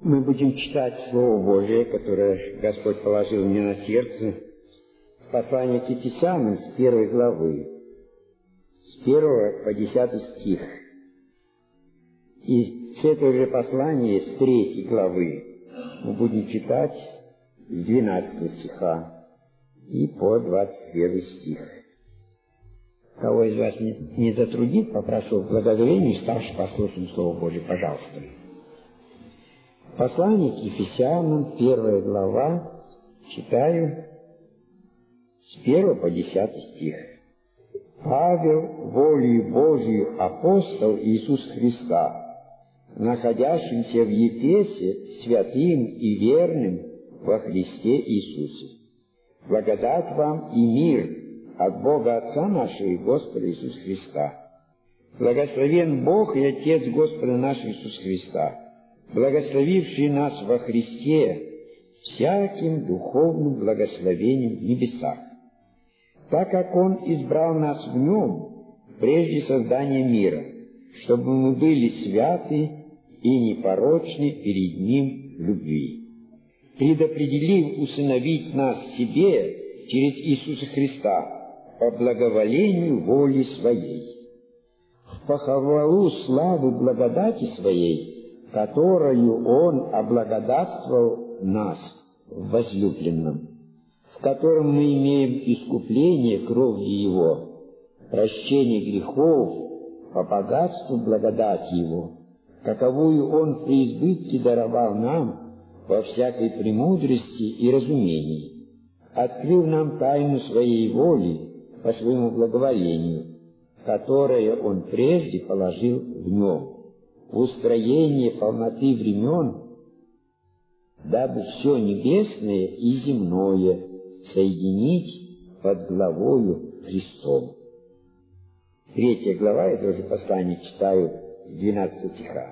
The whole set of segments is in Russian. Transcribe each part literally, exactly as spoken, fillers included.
Мы будем читать Слово Божие, которое Господь положил мне на сердце, послание к Ефесянам с первой главы, с первого по десятый стих. И с этого же послания, с третьей главы, мы будем читать с двенадцатого стиха и по двадцать первый стих. Кого из вас не, не затруднит, попрошу в благоговении, ставши послушным Слово Божие, пожалуйста. Послание к Ефесянам, первая глава, читаю с первого по десятый стих. Павел, волею Божию апостол Иисус Христа, находящимся в Ефесе, святым и верным во Христе Иисусе. Благодать вам и мир от Бога Отца нашего и Господа Иисуса Христа. Благословен Бог и Отец Господа нашего Иисуса Христа, благословивший нас во Христе всяким духовным благословением в небесах, так как Он избрал нас в Нем прежде создания мира, чтобы мы были святы и непорочны перед Ним в любви, предопределив усыновить нас себе через Иисуса Христа по благоволению воли Своей, в похвалу славы благодати Своей, которою Он облагодатствовал нас в возлюбленном, в котором мы имеем искупление кровью Его, прощение грехов по богатству благодати Его, каковую Он в преизбытке даровал нам во всякой премудрости и разумении, открыв нам тайну Своей воли по Своему благоволению, которое Он прежде положил в Нем, в устроение полноты времен, дабы все небесное и земное соединить под главою Христом. Третья глава, это уже послание читаю с двенадцатого стиха,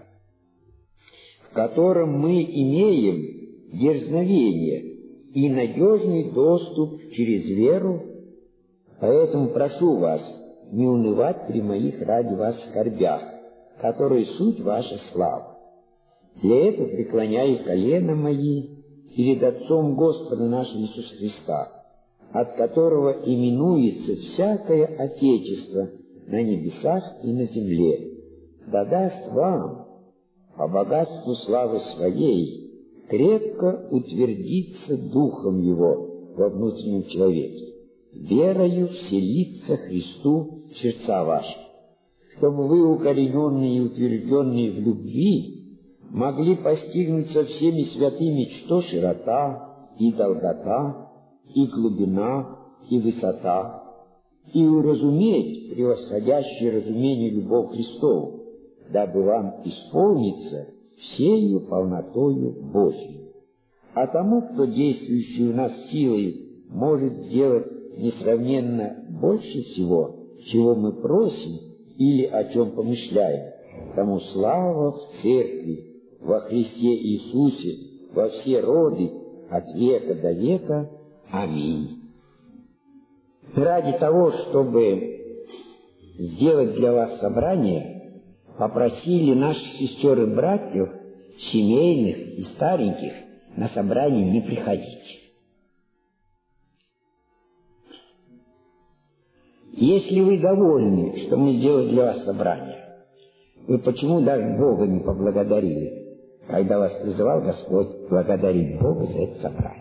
в котором мы имеем дерзновение и надежный доступ через веру, поэтому прошу вас не унывать при моих ради вас скорбях, которые суть ваша слава. Для этого преклоняю колено мои перед Отцом Господа нашего Иисуса Христа, от которого именуется всякое Отечество на небесах и на земле, да даст вам, по богатству славы Своей, крепко утвердиться Духом Его во внутреннем человеке, верою вселиться Христу в сердца ваши, чтобы вы, укорененные и утвержденные в любви, могли постигнуть со всеми святыми, что широта и долгота, и глубина, и высота, и уразуметь превосходящее разумение любовь Христову, дабы вам исполниться всею полнотою Божией. А тому, кто действующий у нас силой может сделать несравненно больше всего, чего мы просим или о чем помышляем, тому слава в Церкви, во Христе Иисусе, во все роды, от века до века. Аминь. Ради того, чтобы сделать для вас собрание, попросили наших сестер и братьев, семейных и стареньких, на собрание не приходить. Если вы довольны, что мы сделали для вас собрание, вы почему даже Бога не поблагодарили, когда вас призывал Господь благодарить Бога за это собрание?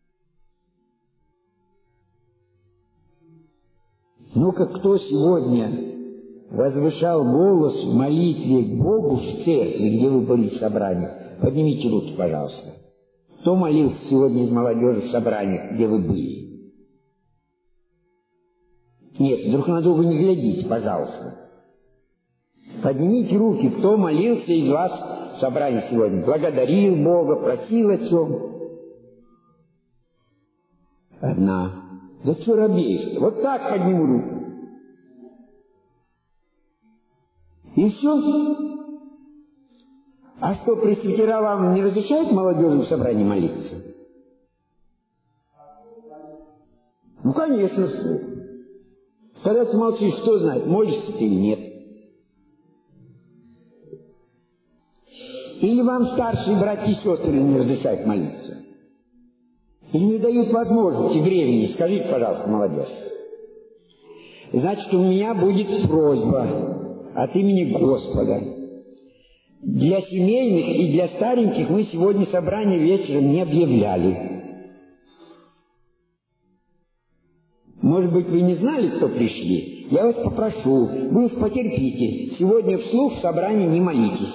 Ну-ка, кто сегодня возвышал голос в молитве к Богу в церкви, где вы были в собрании? Поднимите руки, пожалуйста. Кто молился сегодня из молодежи в собраниях, где вы были? Нет, друг на друга не глядите, пожалуйста. Поднимите руки, кто молился из вас в собрании сегодня, благодарил Бога, просил о чем. Одна. Да что робеешь? Вот так подниму руку. И все. А что, пресвитера вам не разрешают молодежи в собрании молиться? Ну, конечно, что. Когда ты молчишь, кто знает, молишься ты или нет. Или вам старшие братья и сестры не разрешают молиться? Или не дают возможности, времени? Скажите, пожалуйста, молодежь. Значит, у меня будет просьба от имени Господа. Для семейных и для стареньких мы сегодня собрание вечером не объявляли. Может быть, вы не знали, кто пришли? Я вас попрошу, вы уж потерпите. Сегодня вслух в собрании не молитесь.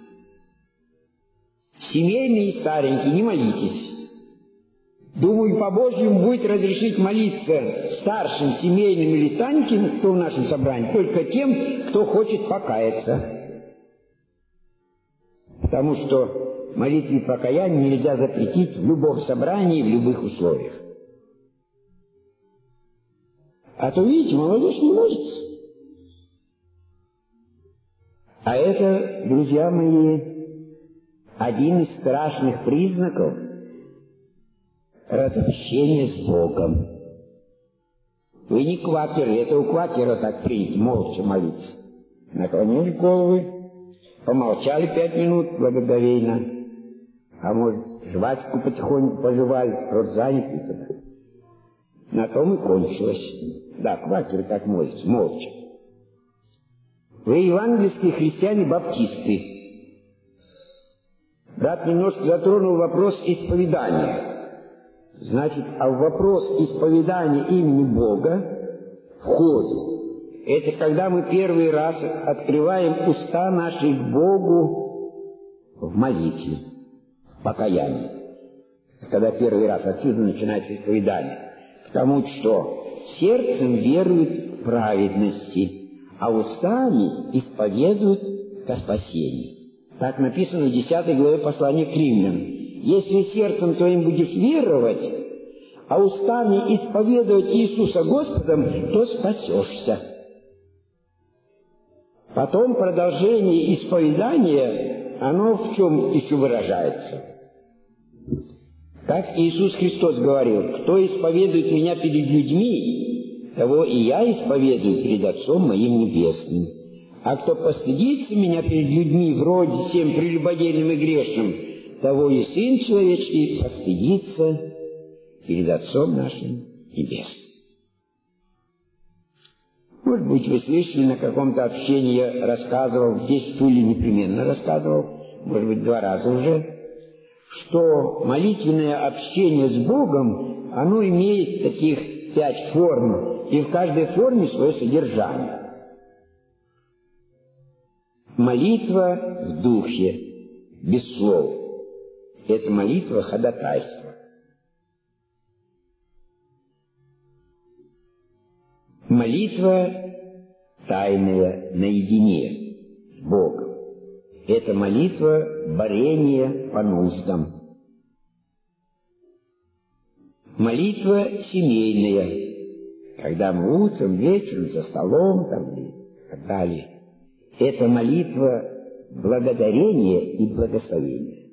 Семейные и старенькие, не молитесь. Думаю, по-божьему будет разрешить молиться старшим, семейным или стареньким, кто в нашем собрании, только тем, кто хочет покаяться. Потому что молитве покаяния нельзя запретить в любом собрании, в любых условиях. А то, видите, молодежь не молится. А это, друзья мои, один из страшных признаков разобщения с Богом. Вы не квакеры, это у квакера так принято, молча молиться. Наклонили головы, помолчали пять минут благоговейно, а может, жвачку потихоньку пожевали, рот занятый тогда. На том и кончилось. Да, квакеры так молятся, молча. Вы евангельские христиане-баптисты. Брат немножко затронул вопрос исповедания. Значит, а в вопрос исповедания имени Бога входит. Это когда мы первый раз открываем уста наши к Богу в молитве, в покаянии. Когда первый раз отсюда начинается исповедание. Потому что сердцем веруют в праведности, а устами исповедуют ко спасению. Так написано в десятой главе послания к римлянам. Если сердцем твоим будешь веровать, а устами исповедовать Иисуса Господом, то спасешься. Потом продолжение исповедания, оно в чем еще выражается? Как Иисус Христос говорил: кто исповедует меня перед людьми, того и я исповедую перед Отцом моим Небесным. А кто постыдится меня перед людьми, вроде всем прелюбодейным и грешным, того и Сын Человеческий постыдится перед Отцом нашим Небесным. Может быть, вы слышали, на каком-то общении я рассказывал, здесь в Туле непременно рассказывал, может быть, два раза уже, что молитвенное общение с Богом, оно имеет таких пять форм, и в каждой форме свое содержание. Молитва в духе, без слов. Это молитва ходатайства. Молитва тайная, наедине с Богом. Это молитва борения по нуждам. Молитва семейная, когда мы утром, вечером, за столом там, и так далее. Это молитва благодарения и благословения.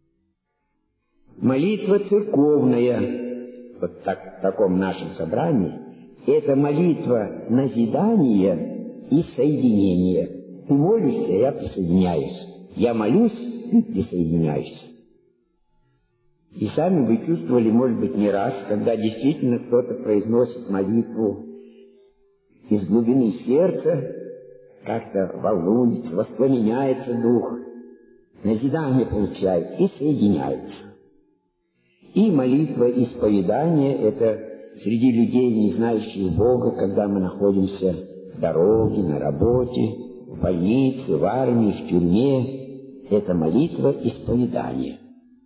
Молитва церковная, вот так, в таком нашем собрании, это молитва назидания и соединения. Ты молишься, я присоединяюсь. Я молюсь, ты присоединяешься. И сами вы чувствовали, может быть, не раз, когда действительно кто-то произносит молитву из глубины сердца, как-то волнуется, воспламеняется дух, назидание получает и соединяется. И молитва исповедания — это среди людей, не знающих Бога, когда мы находимся в дороге, на работе, в больнице, в армии, в тюрьме. Это молитва исповедания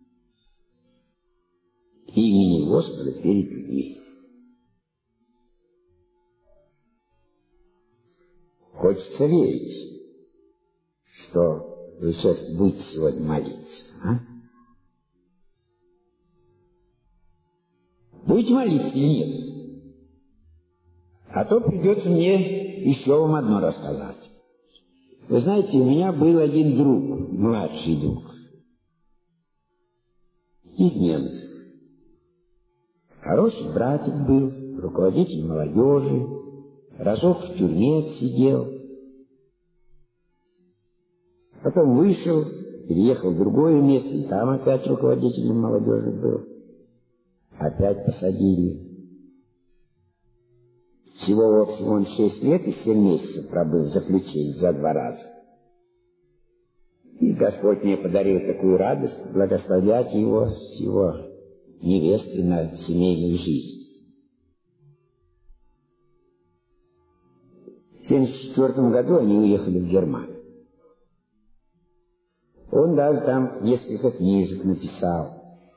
имени Господа перед людьми. Хочется верить, что вы все-таки будете сегодня молиться, а? Будете молиться или нет? А то придется мне еще вам одно рассказать. Вы знаете, у меня был один друг, младший друг, из немцев. Хороший братик был, руководитель молодежи, разок в тюрьме сидел. Потом вышел, переехал в другое место, и там опять руководителем молодежи был. Опять посадили. Всего, в общем, он шесть лет и семь месяцев пробыл в заключении за два раза. И Господь мне подарил такую радость благословлять его с его невестой на семейную жизнь. В семьдесят четвёртом году они уехали в Германию. Он даже там несколько книжек написал.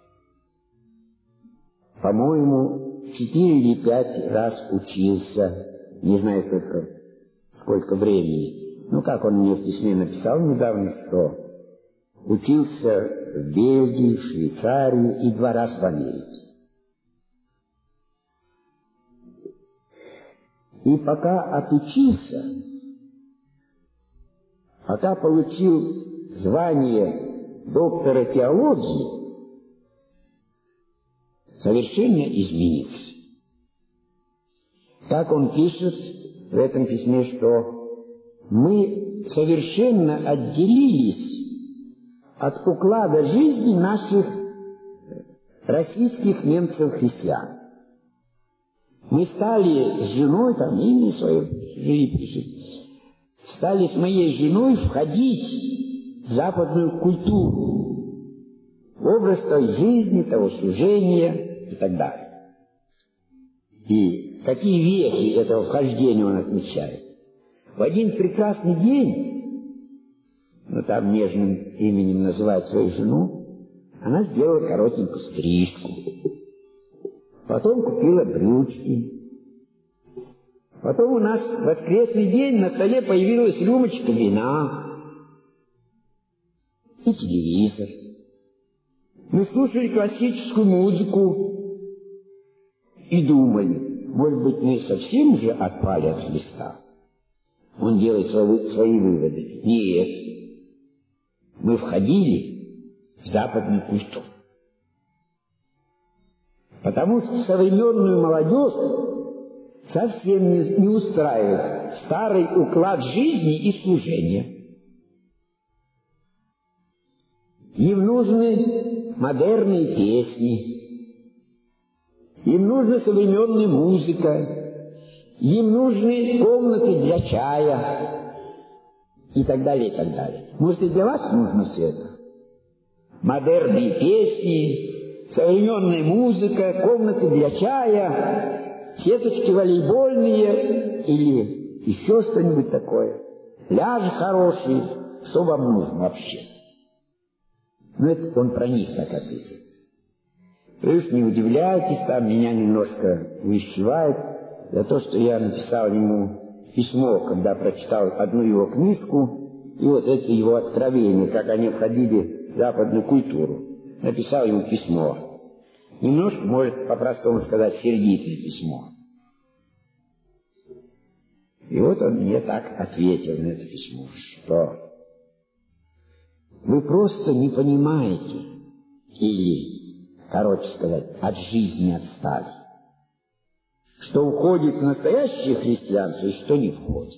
По-моему, четыре или пять раз учился, не знаю только сколько времени. Ну, как он мне в письме написал недавно, что учился в Бельгии, в Швейцарии и два раза в Америке. И пока отучился, пока получил звание доктора теологии, совершенно изменился. Так он пишет в этом письме, что мы совершенно отделились от уклада жизни наших российских немцев-христиан. Мы стали с женой, там имя свое пишет, стали с моей женой входить в западную культуру, в образ той жизни, того служения и так далее. И какие вехи этого вхождения он отмечает. В один прекрасный день, ну там нежным именем называет свою жену, она сделала коротенькую стрижку. Потом купила брючки. Потом у нас в воскресный день на столе появилась рюмочка вина и телевизор. Мы слушали классическую музыку и думали, может быть, мы совсем уже отпали от Христа. Он делает свои, свои выводы. Нет. Мы входили в западную культуру. Потому что современную молодежь совсем не, не устраивает старый уклад жизни и служения. Им нужны модерные песни, им нужна современная музыка, им нужны комнаты для чая и так далее, и так далее. Может, и для вас нужно все это? Модерные песни, современная музыка, комнаты для чая, сеточки волейбольные или еще что-нибудь такое. Пляж хороший, что вам нужно вообще? Ну, это он про них так описывает. Вы уж не удивляйтесь, там меня немножко увещевает за то, что я написал ему письмо, когда прочитал одну его книжку, и вот это его откровение, как они входили в западную культуру. Написал ему письмо. Немножко, может, по-простому сказать, сердитое письмо. И вот он мне так ответил на это письмо, что вы просто не понимаете, или, короче сказать, от жизни отстали, что уходит в настоящее христианство и что не входит.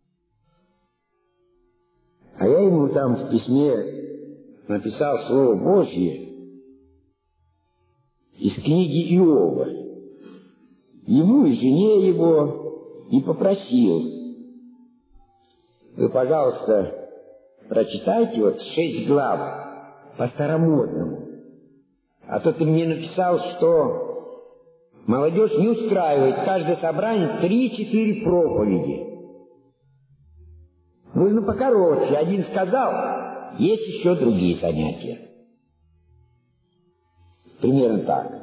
А я ему там в письме написал Слово Божье из книги Иова, ему и жене его, и попросил: вы, пожалуйста, прочитайте вот шесть глав по-старомодному. А то ты мне написал, что молодежь не устраивает каждое собрание три-четыре проповеди. Нужно покороче. Один сказал, есть еще другие занятия. Примерно так.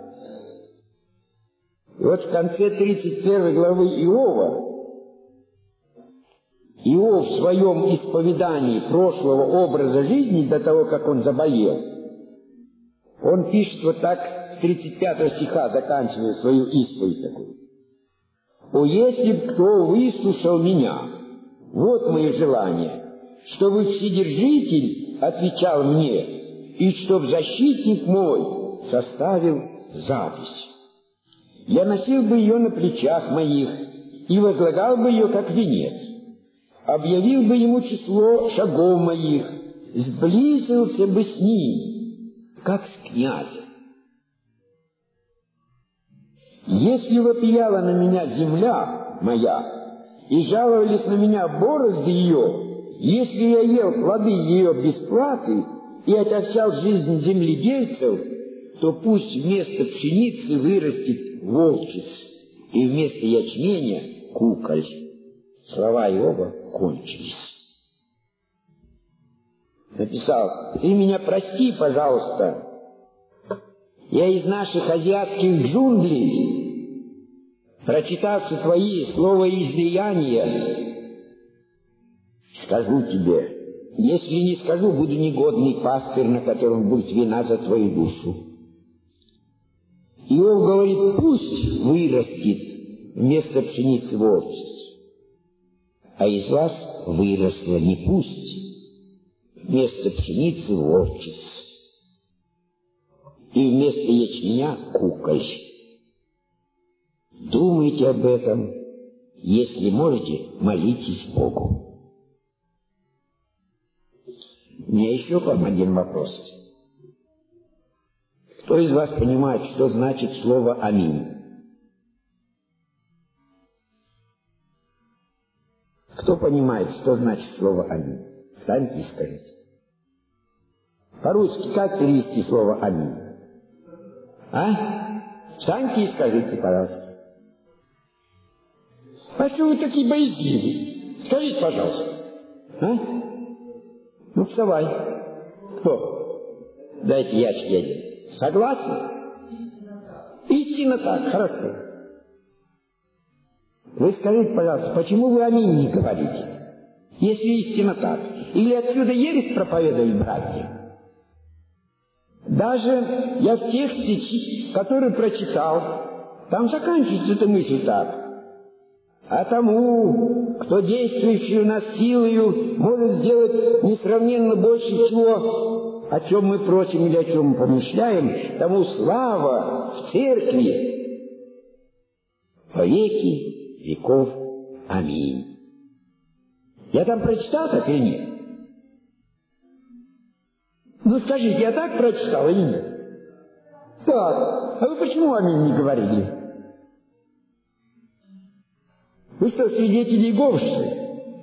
И вот в конце тридцать первой главы Иова Иов в своем исповедании прошлого образа жизни до того, как он заболел, он пишет вот так, с тридцать пятого стиха заканчивая свою исповедь такую: «О, если б кто выслушал меня, вот мои желания, чтобы Вседержитель отвечал мне, и чтоб защитник мой составил запись. Я носил бы ее на плечах моих и возлагал бы ее как венец, объявил бы ему число шагов моих, сблизился бы с ним, как с князем. Если вопияла на меня земля моя, и жаловались на меня борозды ее, если я ел плоды ее без платы и отягчал жизнь земледельцев, то пусть вместо пшеницы вырастет волчиц, и вместо ячменя куколь. Слова Иова кончились. Написал: ты меня прости, пожалуйста. Я из наших азиатских джунглей, прочитавши твои словоизлияния, скажу тебе, если не скажу, буду негодный пастырь, на котором будет вина за твою душу. Иов говорит: пусть вырастет вместо пшеницы волчиц, а из вас выросло не пусть вместо пшеницы волчиц, и вместо ячменя куколь. Думайте об этом, если можете, молитесь Богу. У меня еще к вам один вопрос. Кто из вас понимает, что значит слово «Аминь»? Кто понимает, что значит слово «Аминь»? Встаньте и скажите. По-русски как перевести слово «Аминь»? А? Встаньте и скажите, пожалуйста. А что вы такие боязливые? Скажите, пожалуйста. А? Ну, вставай. Кто? Дайте ящик один. Согласны? Истинно так, хорошо. Вы скажите, пожалуйста, почему вы «Аминь» не говорите, если истинно так? Или отсюда ересь проповедовали братья? Даже я в тексте, который прочитал, там заканчивается эта мысль так. А тому, кто действующий у нас силою, может сделать несравненно больше чего, о чем мы просим или о чем мы помышляем, тому слава в церкви во веки веков. Аминь. Я там прочитал так или нет? Ну скажите, я так прочитал или нет? Так. А вы почему «Аминь» не говорили? Вы что, свидетели Иеговы, что ли?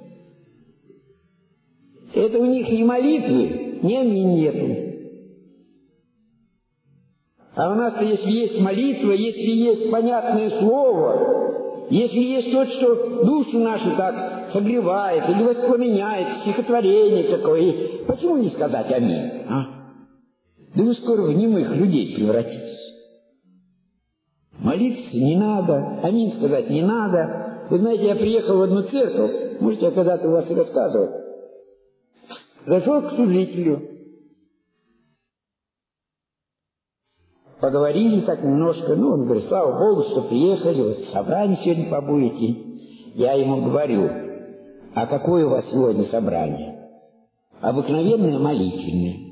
Это у них ни молитвы, ни «Аминь» нету. А у нас-то, если есть молитва, если есть понятное слово, если есть то, что душу нашу так согревает или воспламеняет, стихотворение какое, почему не сказать «Аминь», а? Да вы скоро в немых людей превратитесь. Молиться не надо, «Аминь» сказать не надо. Вы знаете, я приехал в одну церковь, может, я когда-то у вас и рассказывал. Зашел к служителю. Поговорили так немножко. Ну, он говорит: слава Богу, что приехали, вот в собрании сегодня побудете. Я ему говорю: а какое у вас сегодня собрание? Обыкновенное, молитвенное.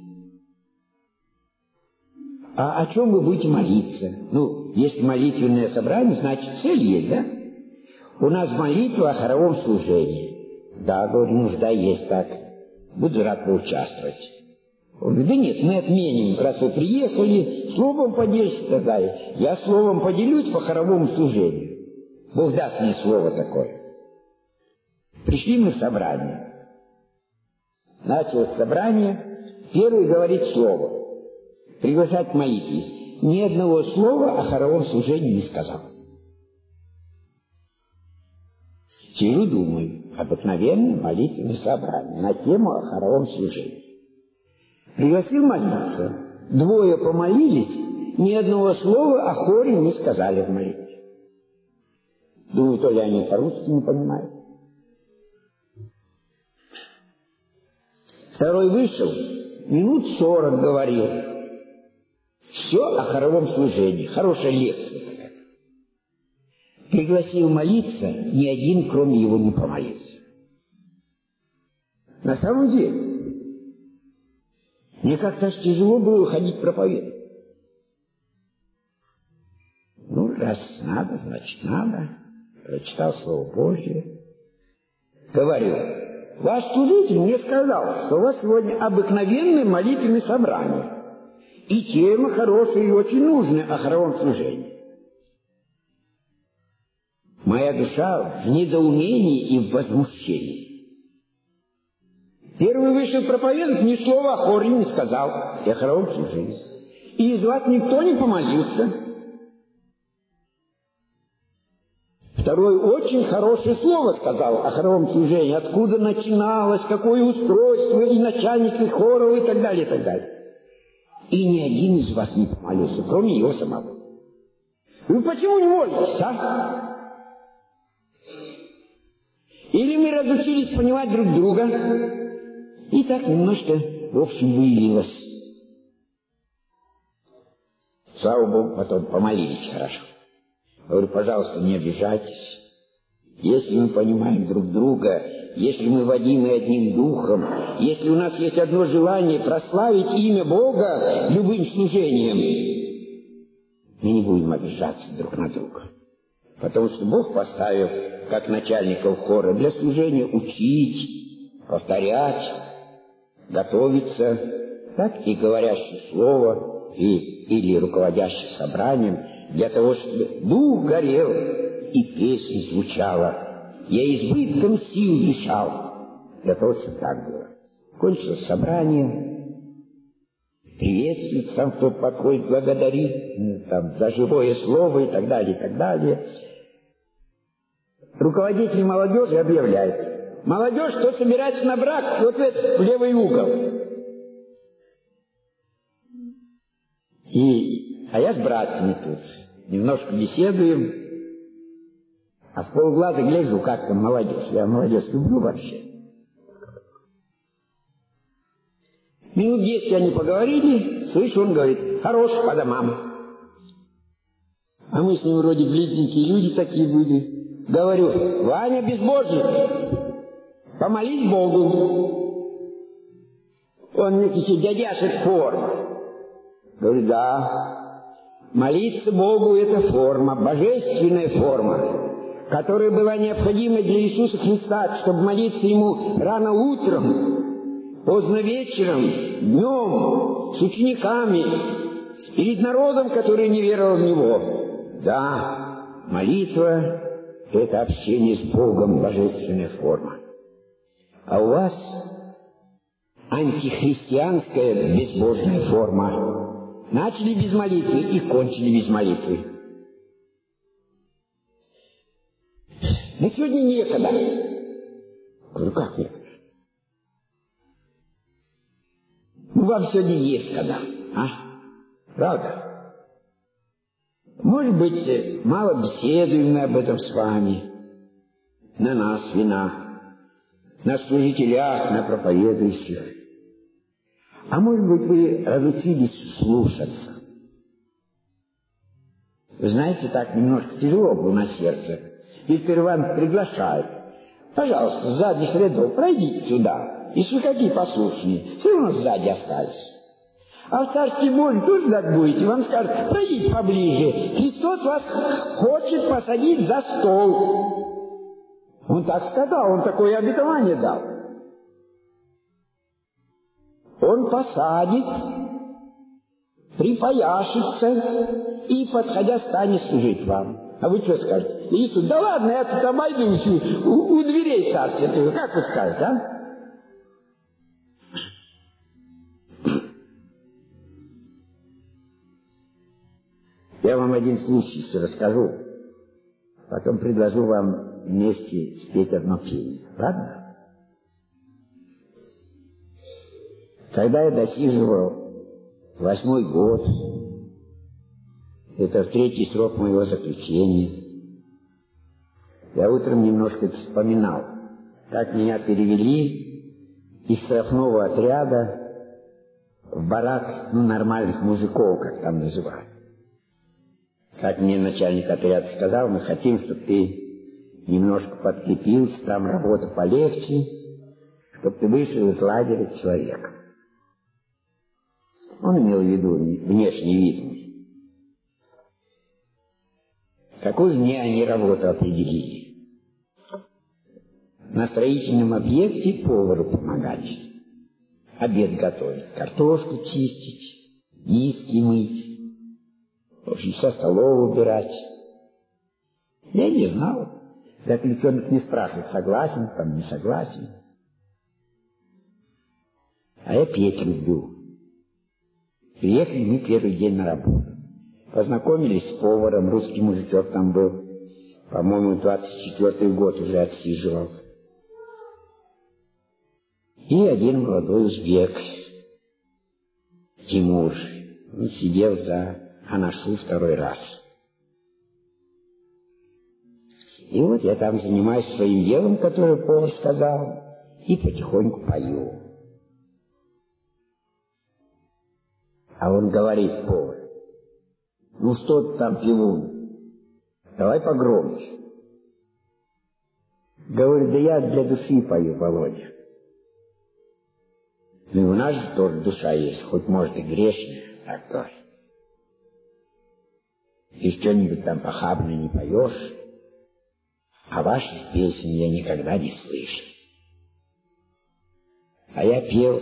А о чем вы будете молиться? Ну, если молитвенное собрание, значит, цель есть, да? У нас молитва о хоровом служении. Да, говорю, нужда есть так. Буду рад поучаствовать. Он говорит: да нет, мы отменим, раз вы приехали, словом поделитесь тогда. Я словом поделюсь по хоровому служению. Бог даст мне слово такое. Пришли мы в собрание. Началось собрание. Первый говорит слово. Приглашать к молитве. Ни одного слова о хоровом служении не сказал. Сижу, думаю, обыкновенное молитвенное собрание на тему о хоровом служении. Пригласил молиться. Двое помолились, ни одного слова о хоре не сказали в молитве. Думаю, то ли они по-русски не понимают. Второй вышел, минут сорок говорил. Все о хоровом служении. Хорошая лекция такая. Пригласил молиться, ни один, кроме его, не помолился. На самом деле, мне как-то аж тяжело было ходить проповедовать. Ну, раз надо, значит надо. Прочитал Слово Божье. Говорю: ваш служитель мне сказал, что у вас сегодня обыкновенное молитвенное собрание. И тема хорошая и очень нужная о хоровом служении. Моя душа в недоумении и в возмущении. Первый вышел проповедовать, ни слова о хоре не сказал и о хоровом служении. И из вас никто не помолился. Второй очень хорошее слово сказал о хоровом служении, откуда начиналось, какое устройство, и начальники хоров, и так далее, и так далее. И ни один из вас не помолился, кроме его самого. Вы почему не молитесь, а? Или мы разучились понимать друг друга, и так немножко, в общем, выявилось. Слава Богу, потом помолились хорошо. Говорю, пожалуйста, не обижайтесь. Если мы понимаем друг друга, если мы водимы одним духом, если у нас есть одно желание прославить имя Бога любым служением, мы не будем обижаться друг на друга. Потому что Бог поставил, как начальников хора, для служения учить, повторять, готовиться, так и говорящее слово, и, или руководящий собранием, для того, чтобы дух горел и песня звучала. Я избытком сил дышал, для того, чтобы так было. Кончилось собрание, приветствует, там кто подходит, благодарит там, за живое слово и так далее, и так далее. Руководитель молодежи объявляет: молодежь, кто собирается на брак, вот это, в левый угол. И, а я с братьями тут. Немножко беседуем, а с полглаза гляжу, как там молодежь. Я молодежь люблю вообще. Минут десять они поговорили, слышу, он говорит: хорош, по домам. А мы с ним вроде близненькие люди такие были. Говорю: Ваня, безбожник, помолись Богу. Он мне кричит: дядяшек, форма. Говорю: да. Молиться Богу — это форма, божественная форма, которая была необходима для Иисуса Христа, чтобы молиться Ему рано утром, поздно вечером, днем, с учениками, перед народом, который не веровал в Него. Да, молитва — это общение с Богом, божественная форма. А у вас антихристианская безбожная форма. Начали без молитвы и кончили без молитвы. Но сегодня некогда. Говорю: как некогда? Ну, вам сегодня есть когда, а? Правда? Может быть, мало беседуем мы об этом с вами. На нас вина. На служителях, на проповедующих. А может быть, вы разучились слушаться. Вы знаете, так немножко тяжело было на сердце. Виктор Иванович приглашает: пожалуйста, с задних рядов пройдите сюда. Если вы какие послушные, все равно сзади остались. А в Царстве Божьем тоже так будете, вам скажут: пройдите поближе. Христос вас хочет посадить за стол. Он так сказал, он такое обетование дал. Он посадит, припояшется и, подходя, станет служить вам. А вы что скажете? Иисус: да ладно, я тут обойдусь у, у, у дверей царствия. Как вы скажете, а? Я вам один случай расскажу, потом предложу вам вместе спеть одно пение. Ладно? Когда я досиживал восьмой год, это в третий срок моего заключения, я утром немножко вспоминал, как меня перевели из штрафного отряда в барак, ну, нормальных мужиков, как там называют. Как мне начальник отряда сказал: мы хотим, чтобы ты немножко подкрепился, там работа полегче, чтобы ты вышел из лагеря человека. Он имел в виду внешний вид. Какую мне они работу определили? на строительном объекте повару помогать. Обед готовить, картошку чистить, миски мыть, в общем, со столов убирать. Я не знал. Заключенных не спрашивают, согласен, там не согласен. А я петь люблю. Приехали мы первый день на работу. Познакомились с поваром, русский мужичок там был. По-моему, двадцать четвёртый год уже отсиживал. И один молодой узбек, Тимур, он сидел за анашу второй раз. И вот я там занимаюсь своим делом, которое повар сказал, и потихоньку пою. А он говорит, повар: ну что ты там, пивун, давай погромче. Говорит, да я для души пою, Володя. Ну и у нас же тоже душа есть, хоть может и грешная, так тоже. Ты что-нибудь там похабное не поешь, а ваших песен я никогда не слышал. А я пел: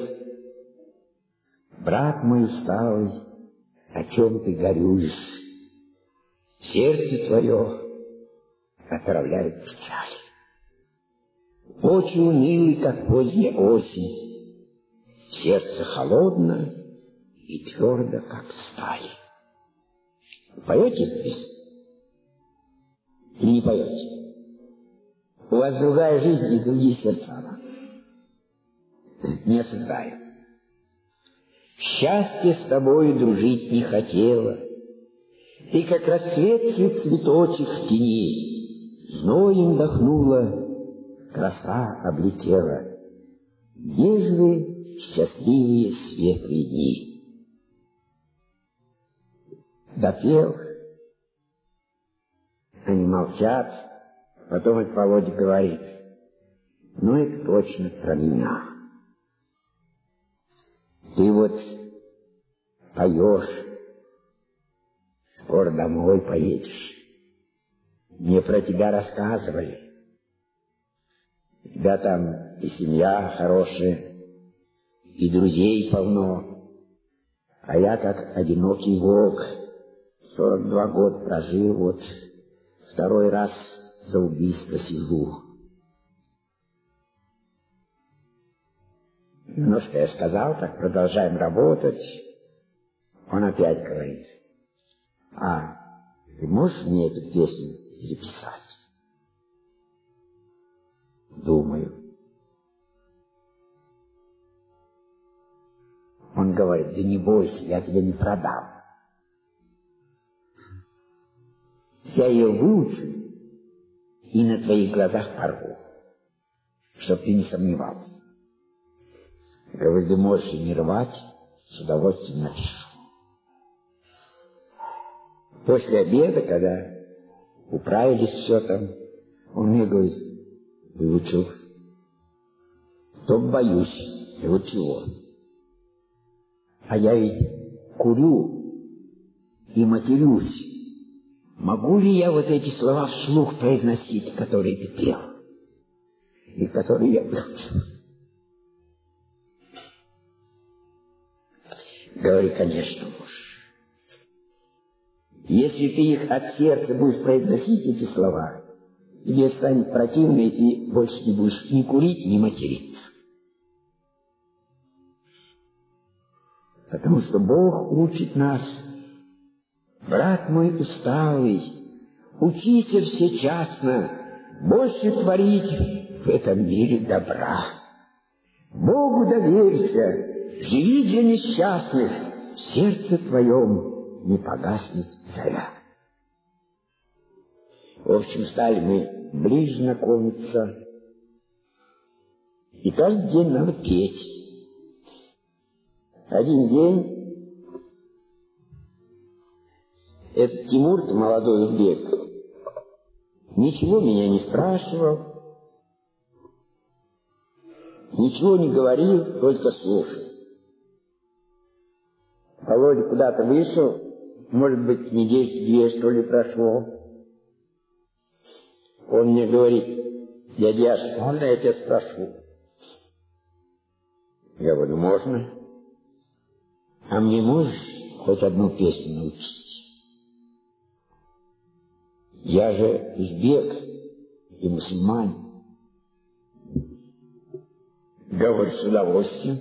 брат мой усталый, о чем ты горюешь? Сердце твое отравляет печаль. Очи унылы, как поздняя осень, сердце холодно и твердо, как сталь. Поете эту песню? Или не поете? У вас другая жизнь и другие сердца. Не осуждаю. Счастье с тобой дружить не хотела. Ты, как расцветший цветочек в тени, зноем дохнула, краса облетела. Где же вы, счастливые светлые дни? Допел. Они молчат. Потом этот Володя говорит: ну это точно про меня. Ты вот поешь, скоро домой поедешь. Мне про тебя рассказывали. У тебя там и семья хорошая, и друзей полно. А я как одинокий волк, сорок два года прожил, вот второй раз за убийство сижу. Ну что я сказал, так продолжаем работать. Он опять говорит: а ты можешь мне эту песню переписать? Думаю. Он говорит: да не бойся, я тебя не продам. Я ее выучу и на твоих глазах порву, чтоб ты не сомневался. Говорит, ты можешь и не рвать, с удовольствием напишу. После обеда, когда управились все там, он мне говорит: выучил. Только боюсь. И вот чего. А я ведь курю и матерюсь. Могу ли я вот эти слова вслух произносить, которые ты пел, и которые я выучил? Говори, конечно, можешь. Если ты их от сердца будешь произносить, эти слова, тебе станет противно, и ты больше не будешь ни курить, ни материться. Потому что Бог учит нас: брат мой усталый, учись всечасно больше творить в этом мире добра. Богу доверься, живи для несчастных, в сердце твоем не погаснет заря. В общем, стали мы ближе знакомиться, и каждый день надо петь. Один день этот Тимур, молодой узбек, ничего меня не спрашивал, ничего не говорил, только слушал. Володя куда-то вышел, может быть, недельки две, что ли, прошло. Он мне говорит: Дядя Яш, можно я тебя спрошу? Я говорю, можно. А мне можешь хоть одну песню научить? Я же узбек и мусульманин. Говорю, с удовольствием.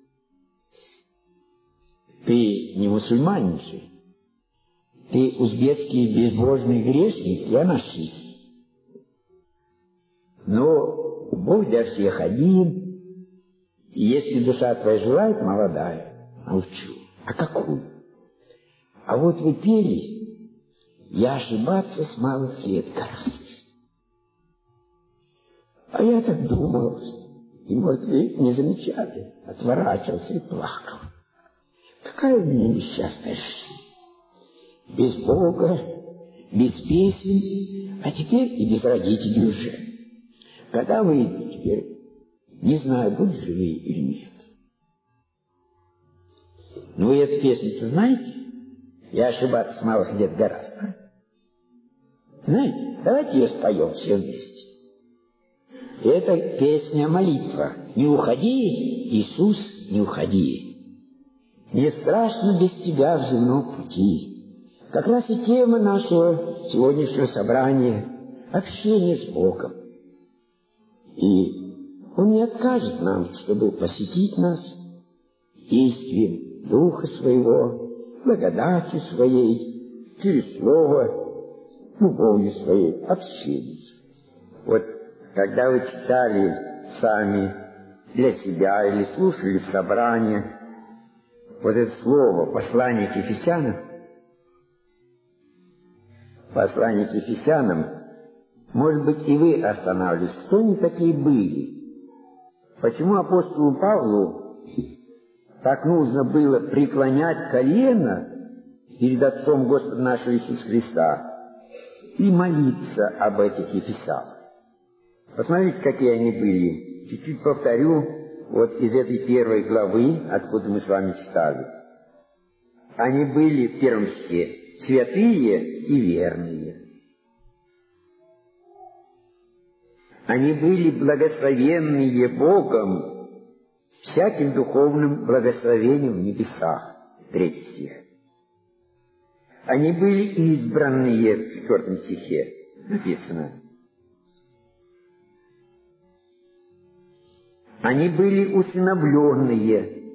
Ты не мусульманин же. Ты узбекский безбожный грешник и анархист. Но Бог для всех один, и если душа твоя желает, молодая, научу. А какую? А вот вы пели, я ошибаться с малых лет гораздо. А я так думал, и, может, вы не замечали, отворачивался и плакал. Какая у меня несчастная жизнь. Без Бога, без песен, а теперь и без родителей уже. Когда выйду теперь, не знаю, будут живые или нет. Ну, вы эту песню-то знаете? Я ошибаться с малых лет гораздо. Знаете, давайте ее споем все вместе. Это песня-молитва. Не уходи, Иисус, не уходи. Не страшно без тебя в земном пути. Как раз и тема нашего сегодняшнего собрания — общение с Богом. И Он не откажет нам, чтобы посетить нас действием Духа Своего, благодатью Своей, через Слово, любовью Своей, общением. Вот когда вы читали сами для себя или слушали в собрании вот это слово «послание к Ефесянам», «послание к Ефесянам», может быть, и вы останавливались, кто они такие были? Почему апостолу Павлу так нужно было преклонять колено перед Отцом Господа нашего Иисуса Христа и молиться об этих ефесянах? Посмотрите, какие они были. Чуть-чуть повторю, вот из этой первой главы, откуда мы с вами читали. Они были в первом стихе святые и верные. Они были благословенные Богом всяким духовным благословением в небесах. Третий стих. Они были избранные, в четвертом стихе написано. Они были усыновленные.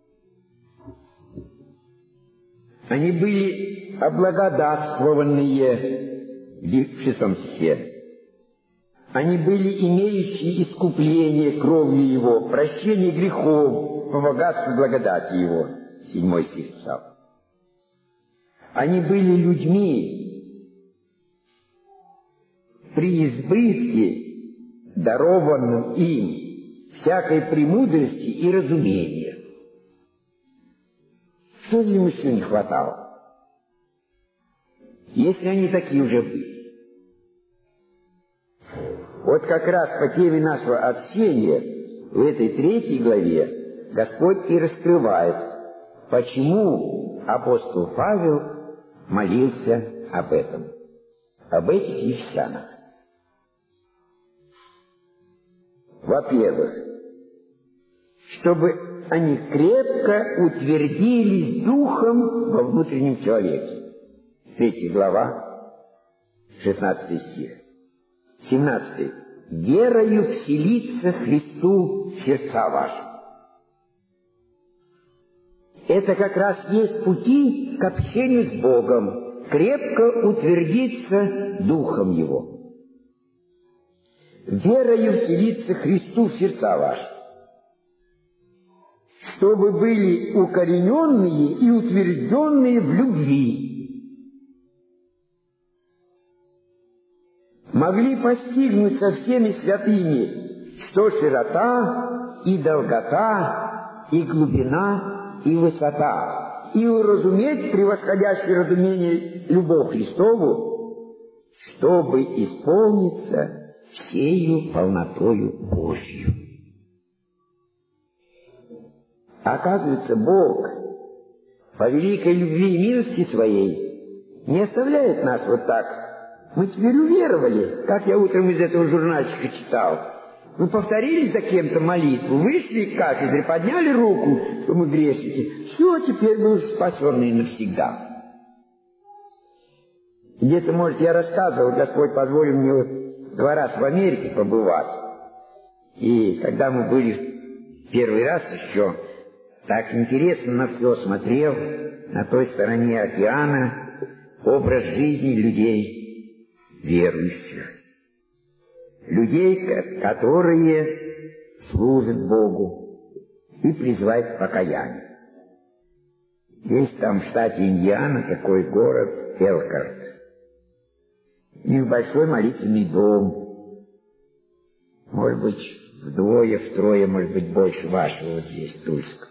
Они были облагодатствованные, в шестом стихе. Они были имеющие искупление кровью Его, прощение грехов по богатству благодати Его. Седьмой стих писал. Они были людьми при избытке, дарованным им всякой премудрости и разумения. Что же им еще не хватало, если они такие уже были? Вот как раз по теме нашего общения в этой третьей главе Господь и раскрывает, почему апостол Павел молился об этом, об этих ефесянах. Во-первых, чтобы они крепко утвердились духом во внутреннем человеке. Третья глава, шестнадцатый стих. семнадцатый. Верою вселиться Христу в сердца ваши. Это как раз есть пути к общению с Богом, крепко утвердиться духом Его. Верою вселиться Христу в сердца ваши, чтобы были укорененные и утвержденные в любви, могли постигнуть со всеми святыми, что широта и долгота, и глубина, и высота, и уразуметь превосходящее разумение любовь Христову, чтобы исполниться всею полнотою Божью. Оказывается, Бог по великой любви и милости Своей не оставляет нас вот так Мы теперь уверовали, как я утром из этого журнальчика читал. Мы повторили за кем-то молитву, вышли к кафедре, подняли руку, что мы грешники. Все, теперь мы уже спасенные навсегда. Где-то, может, я рассказывал, Господь позволил мне вот два раза в Америке побывать. И когда мы были первый раз еще, так интересно на все смотрел, на той стороне океана, образ жизни людей верующих. Людей, которые служат Богу и призывают к покаянию. Есть там в штате Индиана такой город Элкарт. У них большой молитвенный дом. Может быть, вдвое, втрое, может быть, больше вашего вот здесь, в Тульском.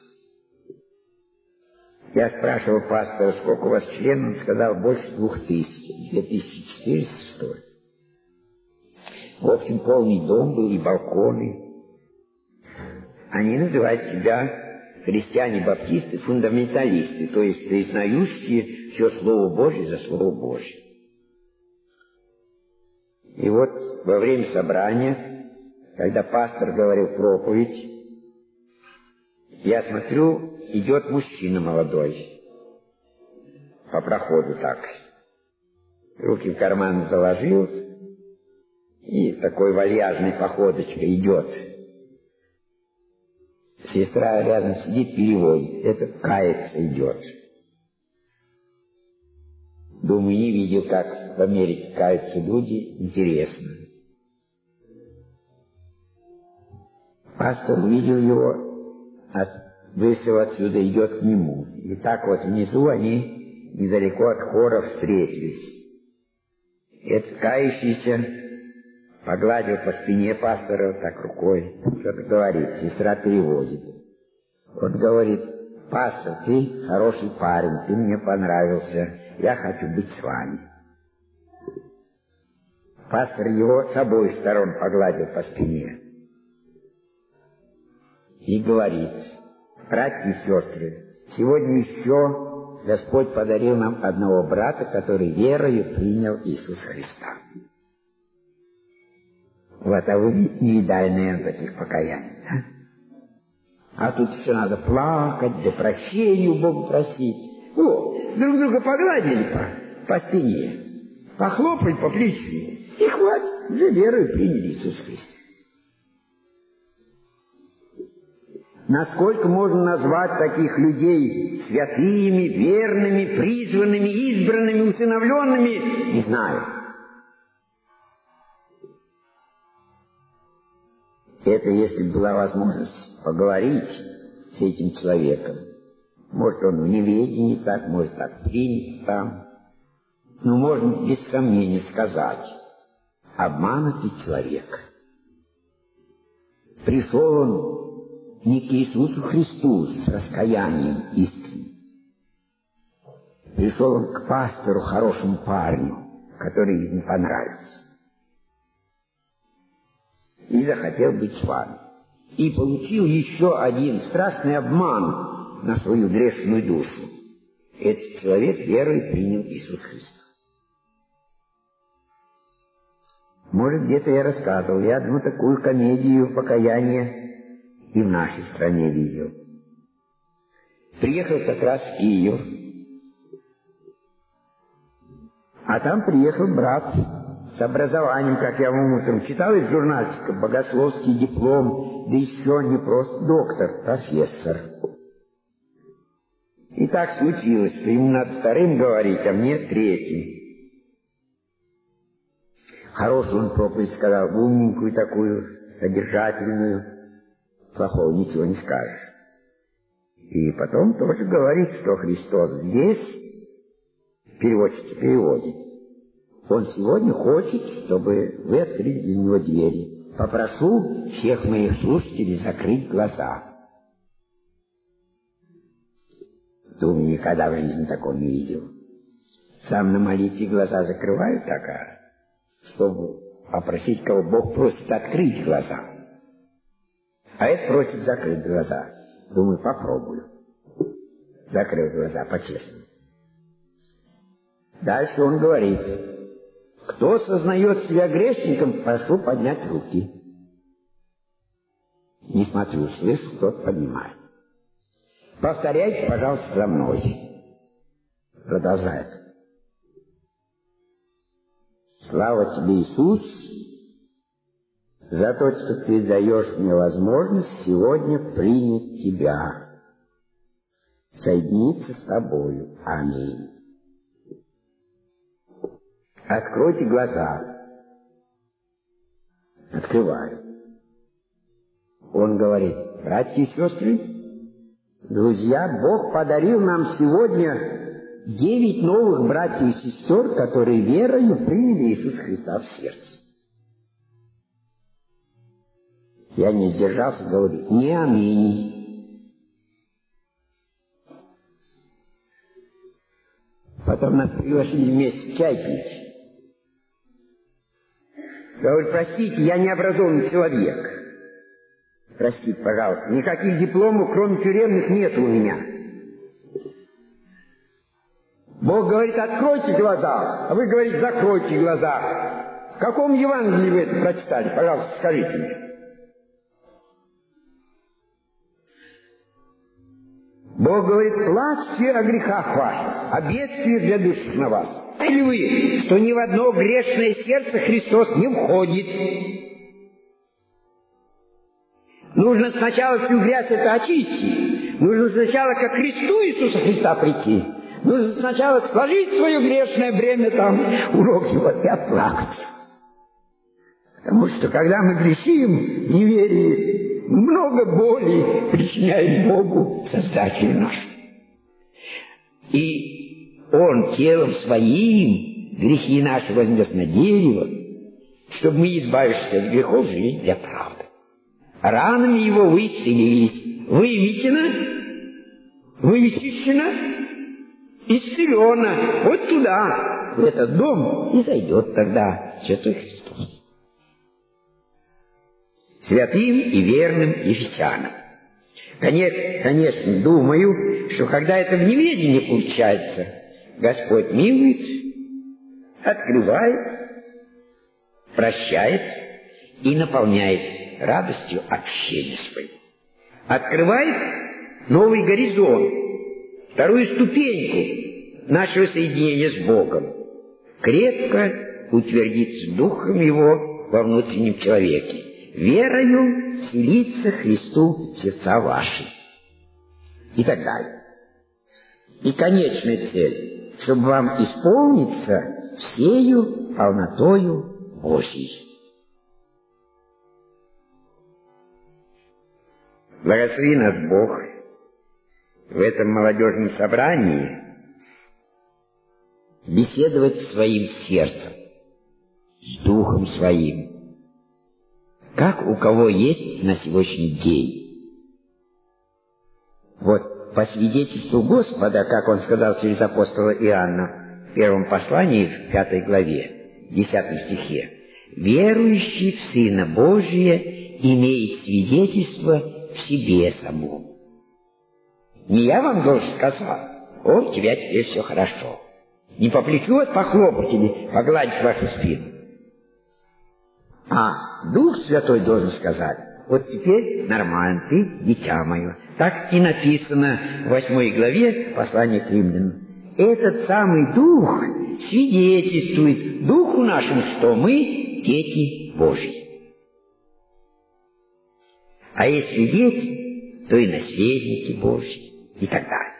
Я спрашивал пастора, сколько у вас членов, он сказал, больше двух тысяч, две тысячи четыреста, что ли. В общем, полный дом был и балконы. Они называют себя христиане-баптисты, фундаменталисты, то есть признающие все Слово Божье за Слово Божье. И вот во время собрания, когда пастор говорил проповедь, я смотрю, идет мужчина молодой по проходу так. Руки в карман заложил и такой вальяжной походочкой идет. Сестра рядом сидит, переводит. Это кается идет. Думаю, не видел, как в Америке каются люди. Интересно. Пастор увидел его, вышел отсюда, идет к нему. И так вот внизу они недалеко от хора встретились. Этот кающийся погладил по спине пастора так рукой, что-то говорит, сестра переводит. Он говорит: пастор, ты хороший парень, ты мне понравился, я хочу быть с вами. Пастор его с обоих сторон погладил по спине и говорит: братья и сестры, сегодня еще Господь подарил нам одного брата, который верою принял Иисуса Христа. Вот, а вы не видали, наверное, таких покаяний, да? А тут все надо плакать, да прощения у Бога просить. О, друг друга погладили по, по спине, похлопали по плечу, и хватит, за верою приняли Иисуса Христа. Насколько можно назвать таких людей святыми, верными, призванными, избранными, усыновленными, не знаю. Это если бы была возможность поговорить с этим человеком. Может, он в неведении так, может, так принят там. Но можно без сомнения сказать: обманутый человек. Пришел он не к Иисусу Христу с раскаянием истинным. Пришел он к пастору, хорошему парню, который ему понравился. И захотел быть с вами. И получил еще один страшный обман на свою грешную душу. Этот человек верой принял Иисуса Христа. Может, где-то я рассказывал, я одну такую комедию покаяния и в нашей стране видел. Приехал как раз в Киев, а там приехал брат с образованием, как я вам утром читал из журнальчика, богословский диплом, да еще не просто доктор, профессор. И так случилось, что ему надо вторым говорить, а мне третьим. Хорошую он проповедь сказал, умненькую такую, содержательную, плохого ничего не скажешь. И потом тоже говорит, что Христос здесь, переводчик переводит. Он сегодня хочет, чтобы вы открыли для него двери. Попрошу всех моих слушателей закрыть глаза. Думаю, никогда в жизни такого не видел. Сам на молитве глаза закрывают так, а чтобы попросить, кого Бог просит открыть глаза. А это просит закрыть глаза. Думаю, попробую. Закрыл глаза по-честному. Дальше он говорит: Кто сознает себя грешником, прошу поднять руки. Не смотрю, слышу, кто-то поднимает. Повторяйте, пожалуйста, за мной. Продолжает. Слава тебе, Иисус, за то, что ты даешь мне возможность сегодня принять тебя, соединиться с тобою. Аминь. Откройте глаза. Открываю. Он говорит: братья и сестры, друзья, Бог подарил нам сегодня девять новых братьев и сестер, которые верою приняли Иисуса Христа в сердце. Я не сдержался, говорю: не аминь. Потом нас пригласили вместе чай пить. Говорю: простите, я необразованный человек. Простите, пожалуйста, никаких дипломов, кроме тюремных, нет у меня. Бог говорит: откройте глаза, а вы говорите: закройте глаза. В каком Евангелии вы это прочитали? Пожалуйста, скажите мне. Бог говорит: плачьте о грехах ваших, о бедствиях грядущих на вас. Или вы, что ни в одно грешное сердце Христос не входит. Нужно сначала всю грязь это очистить. Нужно сначала ко кресту Иисуса Христа прийти. Нужно сначала сложить свое грешное бремя там, урок его, и оплакаться. Потому что когда мы грешим в неверии, много боли причиняет Богу, Создателю нашему. И Он телом своим грехи наши возьмет на дерево, чтобы мы, избавившись от грехов, жили для правды. Ранами Его вы исцелились. Вымечено, вычищено, исцелено. Вот туда, в этот дом, и зайдет тогда Святой Христос. Святым и верным ефесянам. Конечно, конечно, думаю, что когда это в неведении получается, Господь милует, открывает, прощает и наполняет радостью общения своего. Открывает новый горизонт, вторую ступеньку нашего соединения с Богом. Крепко утвердится духом Его во внутреннем человеке. Верою вселится Христу в сердца ваши. И так далее. И конечная цель, чтобы вам исполниться всею полнотою Божьей. Благослови нас Бог в этом молодежном собрании беседовать своим сердцем, с духом своим, как у кого есть на сегодняшний день. Вот по свидетельству Господа, как Он сказал через апостола Иоанна в первом послании, в пятой главе, десятом стихе: «Верующий в Сына Божия имеет свидетельство в себе самом». Не я вам должен сказать: «О, у тебя теперь все хорошо». Не по плечу вот похлопать или погладить вашу спину. А Дух Святой должен сказать: вот теперь нормально, ты дитя мое. Так и написано в восьмой главе послания к Римлянам. Этот самый Дух свидетельствует Духу нашему, что мы дети Божьи. А если дети, то и наследники Божьи, и так далее.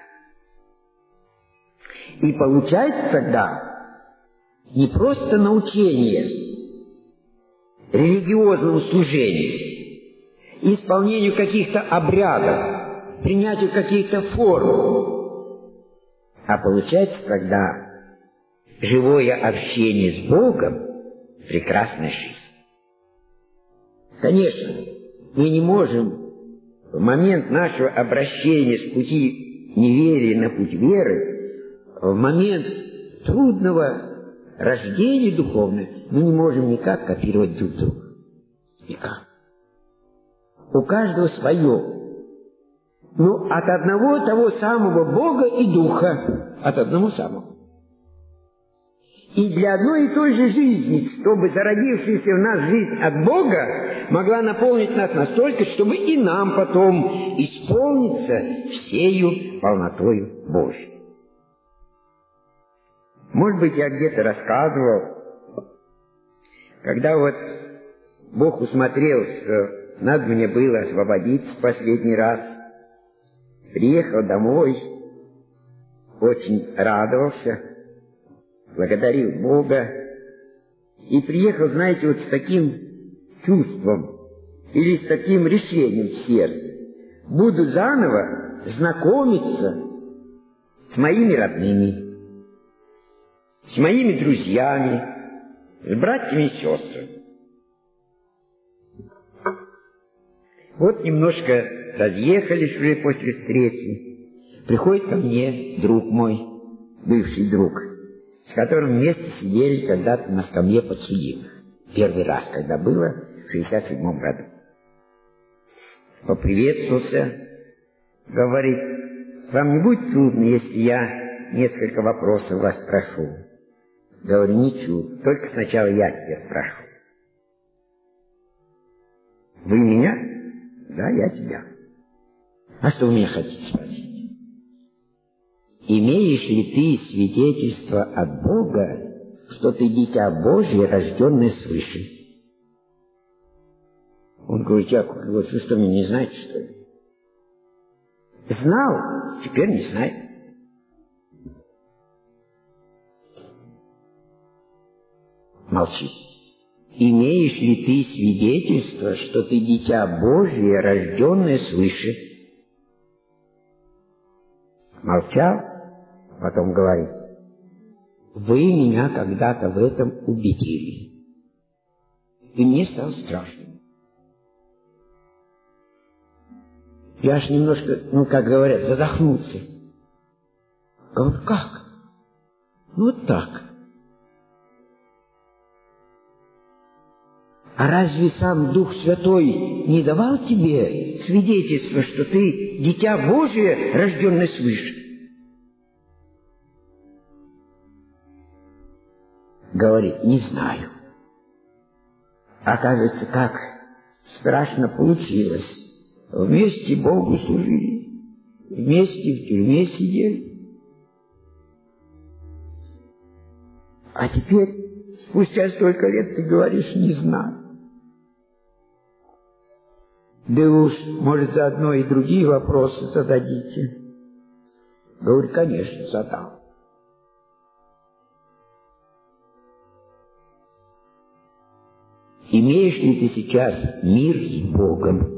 И получается тогда не просто научение религиозному служению, исполнению каких-то обрядов, принятию каких-то форм, а получается тогда живое общение с Богом, прекрасная жизнь. Конечно, мы не можем в момент нашего обращения с пути неверия на путь веры, в момент трудного рождения духовного, мы не можем никак копировать друг друга. Никак. У каждого свое. Но от одного того самого Бога и Духа. От одного самого. И для одной и той же жизни, чтобы зародившаяся в нас жизнь от Бога могла наполнить нас настолько, чтобы и нам потом исполниться всею полнотою Божьей. Может быть, я где-то рассказывал, когда вот Бог усмотрел, что надо мне было освободиться в последний раз, приехал домой, очень радовался, благодарил Бога и приехал, знаете, вот с таким чувством или с таким решением в сердце. Буду заново знакомиться с моими родными, с моими друзьями, с братьями и сестрами. Вот немножко разъехались уже после встречи. Приходит ко мне друг мой, бывший друг, с которым вместе сидели когда-то на скамье подсудимых. Первый раз, когда было, в шестьдесят седьмом году. Поприветствовался, говорит: вам не будет трудно, если я несколько вопросов вас спрошу? Говорю: ничего, только сначала я тебя спрошу. Вы меня? Да, я тебя. А что вы меня хотите спросить? Имеешь ли ты свидетельство от Бога, что ты дитя Божье, рожденное свыше? Он говорит: Яков, вы что, меня не знаете, что ли? Знал, теперь не знает. Молчи. Имеешь ли ты свидетельство, что ты дитя Божье, рожденное свыше? Молчал, потом говорит: вы меня когда-то в этом убедили. И мне стало страшно. Я аж немножко, ну, как говорят, задохнулся. Говорю: как? Ну, вот так. А разве сам Дух Святой не давал тебе свидетельство, что ты дитя Божие, рожденное свыше? Говорит: не знаю. Оказывается, как страшно получилось. Вместе Богу служили, вместе в тюрьме сидели. А теперь, спустя столько лет, ты говоришь: не знаю. Да уж, может, заодно и другие вопросы зададите. Говорю: конечно, задал. Имеешь ли ты сейчас мир с Богом?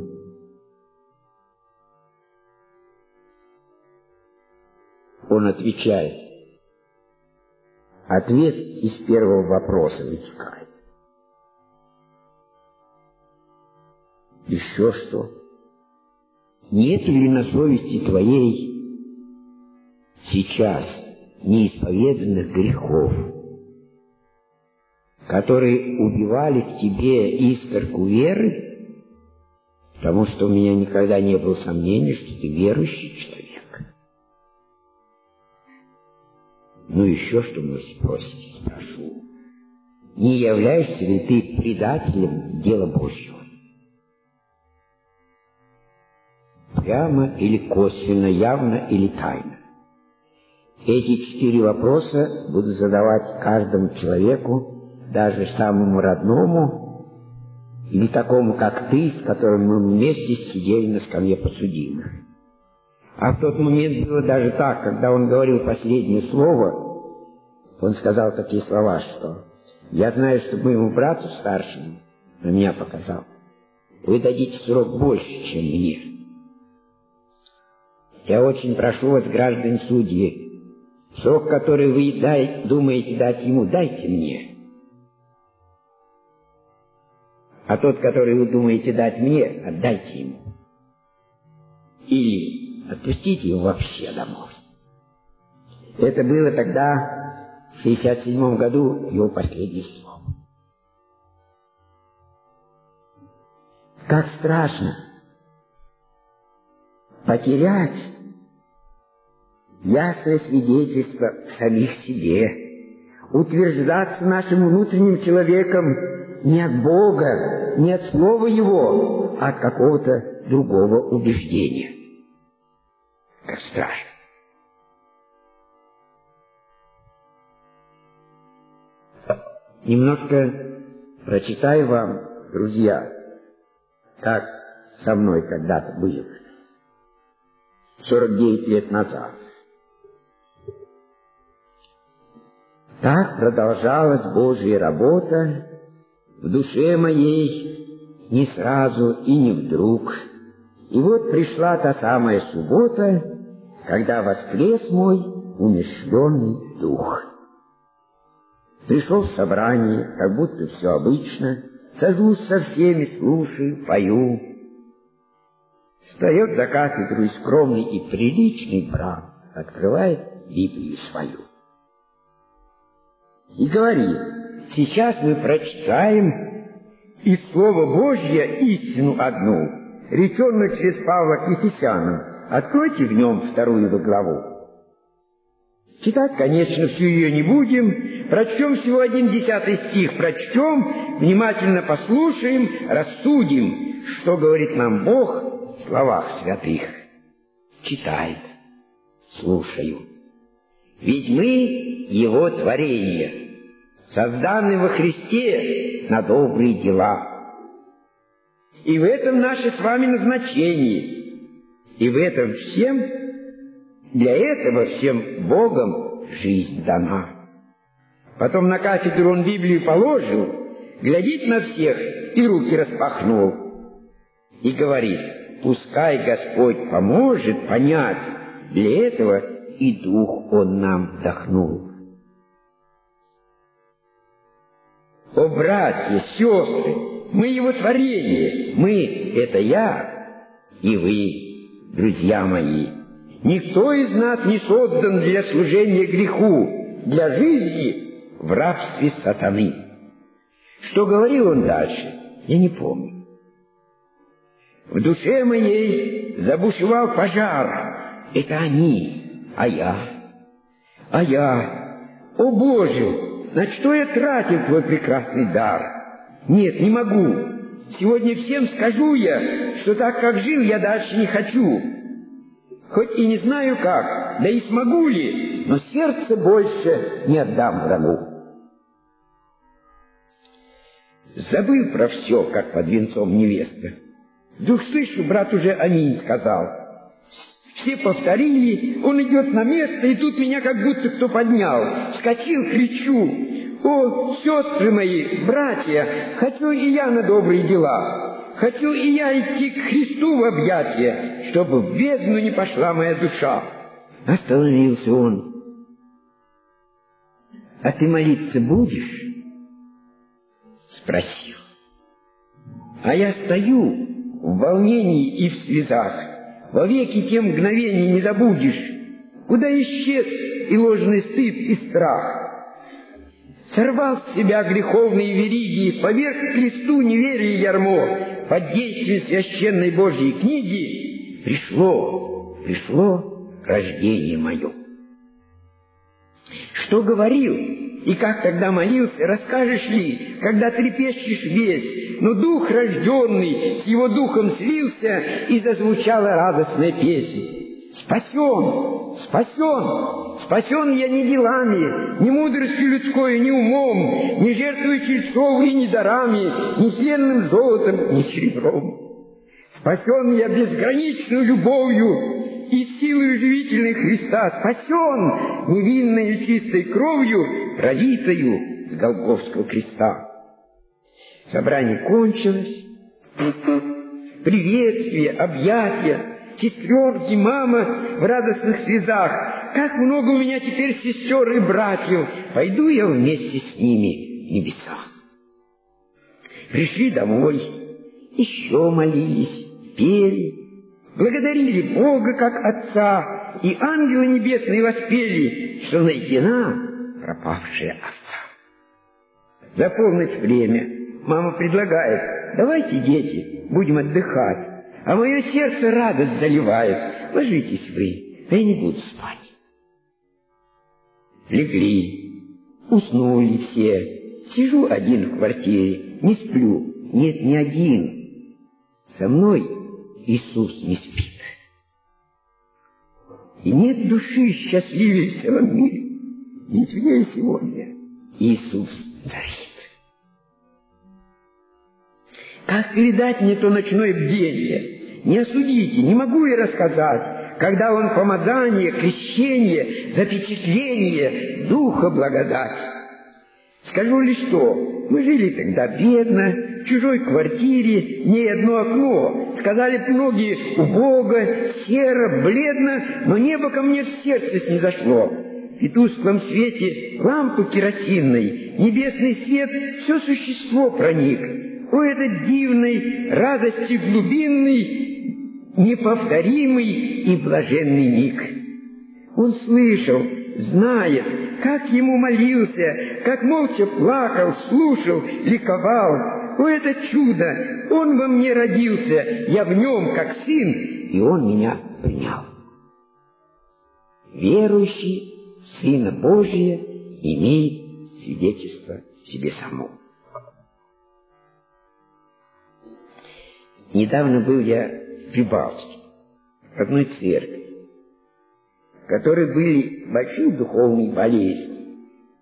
Он отвечает. Ответ из первого вопроса вытекает. Еще что? Нет ли на совести твоей сейчас неисповеданных грехов, которые убивали в тебе искорку веры, потому что у меня никогда не было сомнений, что ты верующий человек? Ну, еще что вы спросите, спрошу. Не являешься ли ты предателем дела Божьего? Прямо или косвенно, явно или тайно? Эти четыре вопроса буду задавать каждому человеку, даже самому родному, или такому, как ты, с которым мы вместе сидели на скамье подсудимых. А в тот момент было даже так, когда он говорил последнее слово, он сказал такие слова, что «Я знаю, что моему брату старшему, на меня показал, вы дадите срок больше, чем мне. Я очень прошу вас, граждане судьи, срок, который вы дай, думаете дать ему, дайте мне. А тот, который вы думаете дать мне, отдайте ему. Или отпустите его вообще домой». Это было тогда, в шестьдесят седьмом году, его последнее слово. Как страшно потерять ясное свидетельство в самих себе утверждаться нашим внутренним человеком не от Бога, не от слова Его, а от какого-то другого убеждения. Как страшно. Немножко прочитаю вам, друзья, как со мной когда-то было, сорок девять лет назад. Так продолжалась Божья работа в душе моей не сразу и не вдруг. И вот пришла та самая суббота, когда воскрес мой умерщвленный дух. Пришел в собрание, как будто все обычно, сажусь со всеми, слушаю, пою. Встает за кафедру и скромный и приличный брат открывает Библию свою и говорит: сейчас мы прочитаем из Слова Божье истину одну, реченную через Павла к Ефесянам. Откройте в нем вторую главу. Читать, конечно, всю ее не будем. Прочтем всего один десятый стих. Прочтем, внимательно послушаем, рассудим, что говорит нам Бог в словах святых. Читает. Слушаю. Ведь мы Его творение, созданы во Христе на добрые дела. И в этом наше с вами назначение. И в этом всем, для этого всем Богом жизнь дана. Потом на кафедру он Библию положил, глядит на всех и руки распахнул. И говорит: пускай Господь поможет понять, для этого и Дух Он нам вдохнул. О, братья, сестры, мы Его творение, мы — это я и вы, друзья мои. Никто из нас не создан для служения греху, для жизни в рабстве сатаны. Что говорил он дальше, я не помню. В душе моей забушевал пожар. Это они, а я, а я. О, Боже, на что я тратил Твой прекрасный дар? Нет, не могу. Сегодня всем скажу я, что так, как жил, я дальше не хочу. Хоть и не знаю как, да и смогу ли, но сердце больше не отдам врагу. Забыл про все, как под венцом невеста. Вдруг слышу, брат уже аминь сказал. Все повторили, он идет на место, и тут меня как будто кто поднял. Вскочил, кричу: о, сестры мои, братья, хочу и я на добрые дела. Хочу и я идти к Христу в объятия, чтобы в бездну не пошла моя душа. Остановился он. А ты молиться будешь? Спросил. А я стою в волнении и в слезах. Вовеки те мгновения не забудешь, куда исчез и ложный стыд, и страх. Сорвал с себя греховные вериги, поверг к кресту неверие ярмо. Под действием священной Божьей книги пришло, пришло рождение мое. Что говорил и как тогда молился, расскажешь ли, когда трепещешь весь, но дух рожденный с его духом слился, и зазвучала радостная песня. Спасен, спасен, спасен я не делами, ни мудростью людской, ни умом, ни жертвой чельцов и ни дарами, ни тленным золотом, ни серебром. Спасен я безграничной любовью и силой живительной Христа, спасен невинной и чистой кровью, пролитою с Голгофского креста. Собрание кончилось. Приветствие, объятия, сестренки, мама в радостных слезах. Как много у меня теперь сестер и братьев. Пойду я вместе с ними в небеса. Пришли домой, еще молились, пели, благодарили Бога как Отца, и ангелы небесные воспели, что найдена пропавшая овца. За полночь время мама предлагает: давайте, дети, будем отдыхать, а мое сердце радость заливает. Ложитесь вы, а я не буду спать. Легли, Уснули все. Сижу один в квартире, не сплю. Нет, не один. Со мной Иисус не спит. И нет души счастливее в целом мире. Ведь в ней сегодня Иисус царит. Как передать мне то ночное бдение? Не осудите, не могу я рассказать, когда он помазание, крещение, запечатление Духа благодать. Скажу лишь что, мы жили тогда бедно, в чужой квартире, не одно окно. Сказали б многие, убого, серо, бледно, но небо ко мне в сердце снизошло. И в тусклом свете лампы керосинной небесный свет все существо проник. О, этот дивный, радости глубинный, неповторимый и блаженный миг! Он слышал, знает, как ему молился, как молча плакал, слушал, ликовал. О, это чудо! Он во мне родился, я в нем, как сын, и он меня принял. Верующий в Сына Божия имеет свидетельство в себе самом. Недавно был я в Прибалтике, в одной церкви, в которой были большие духовные болезни.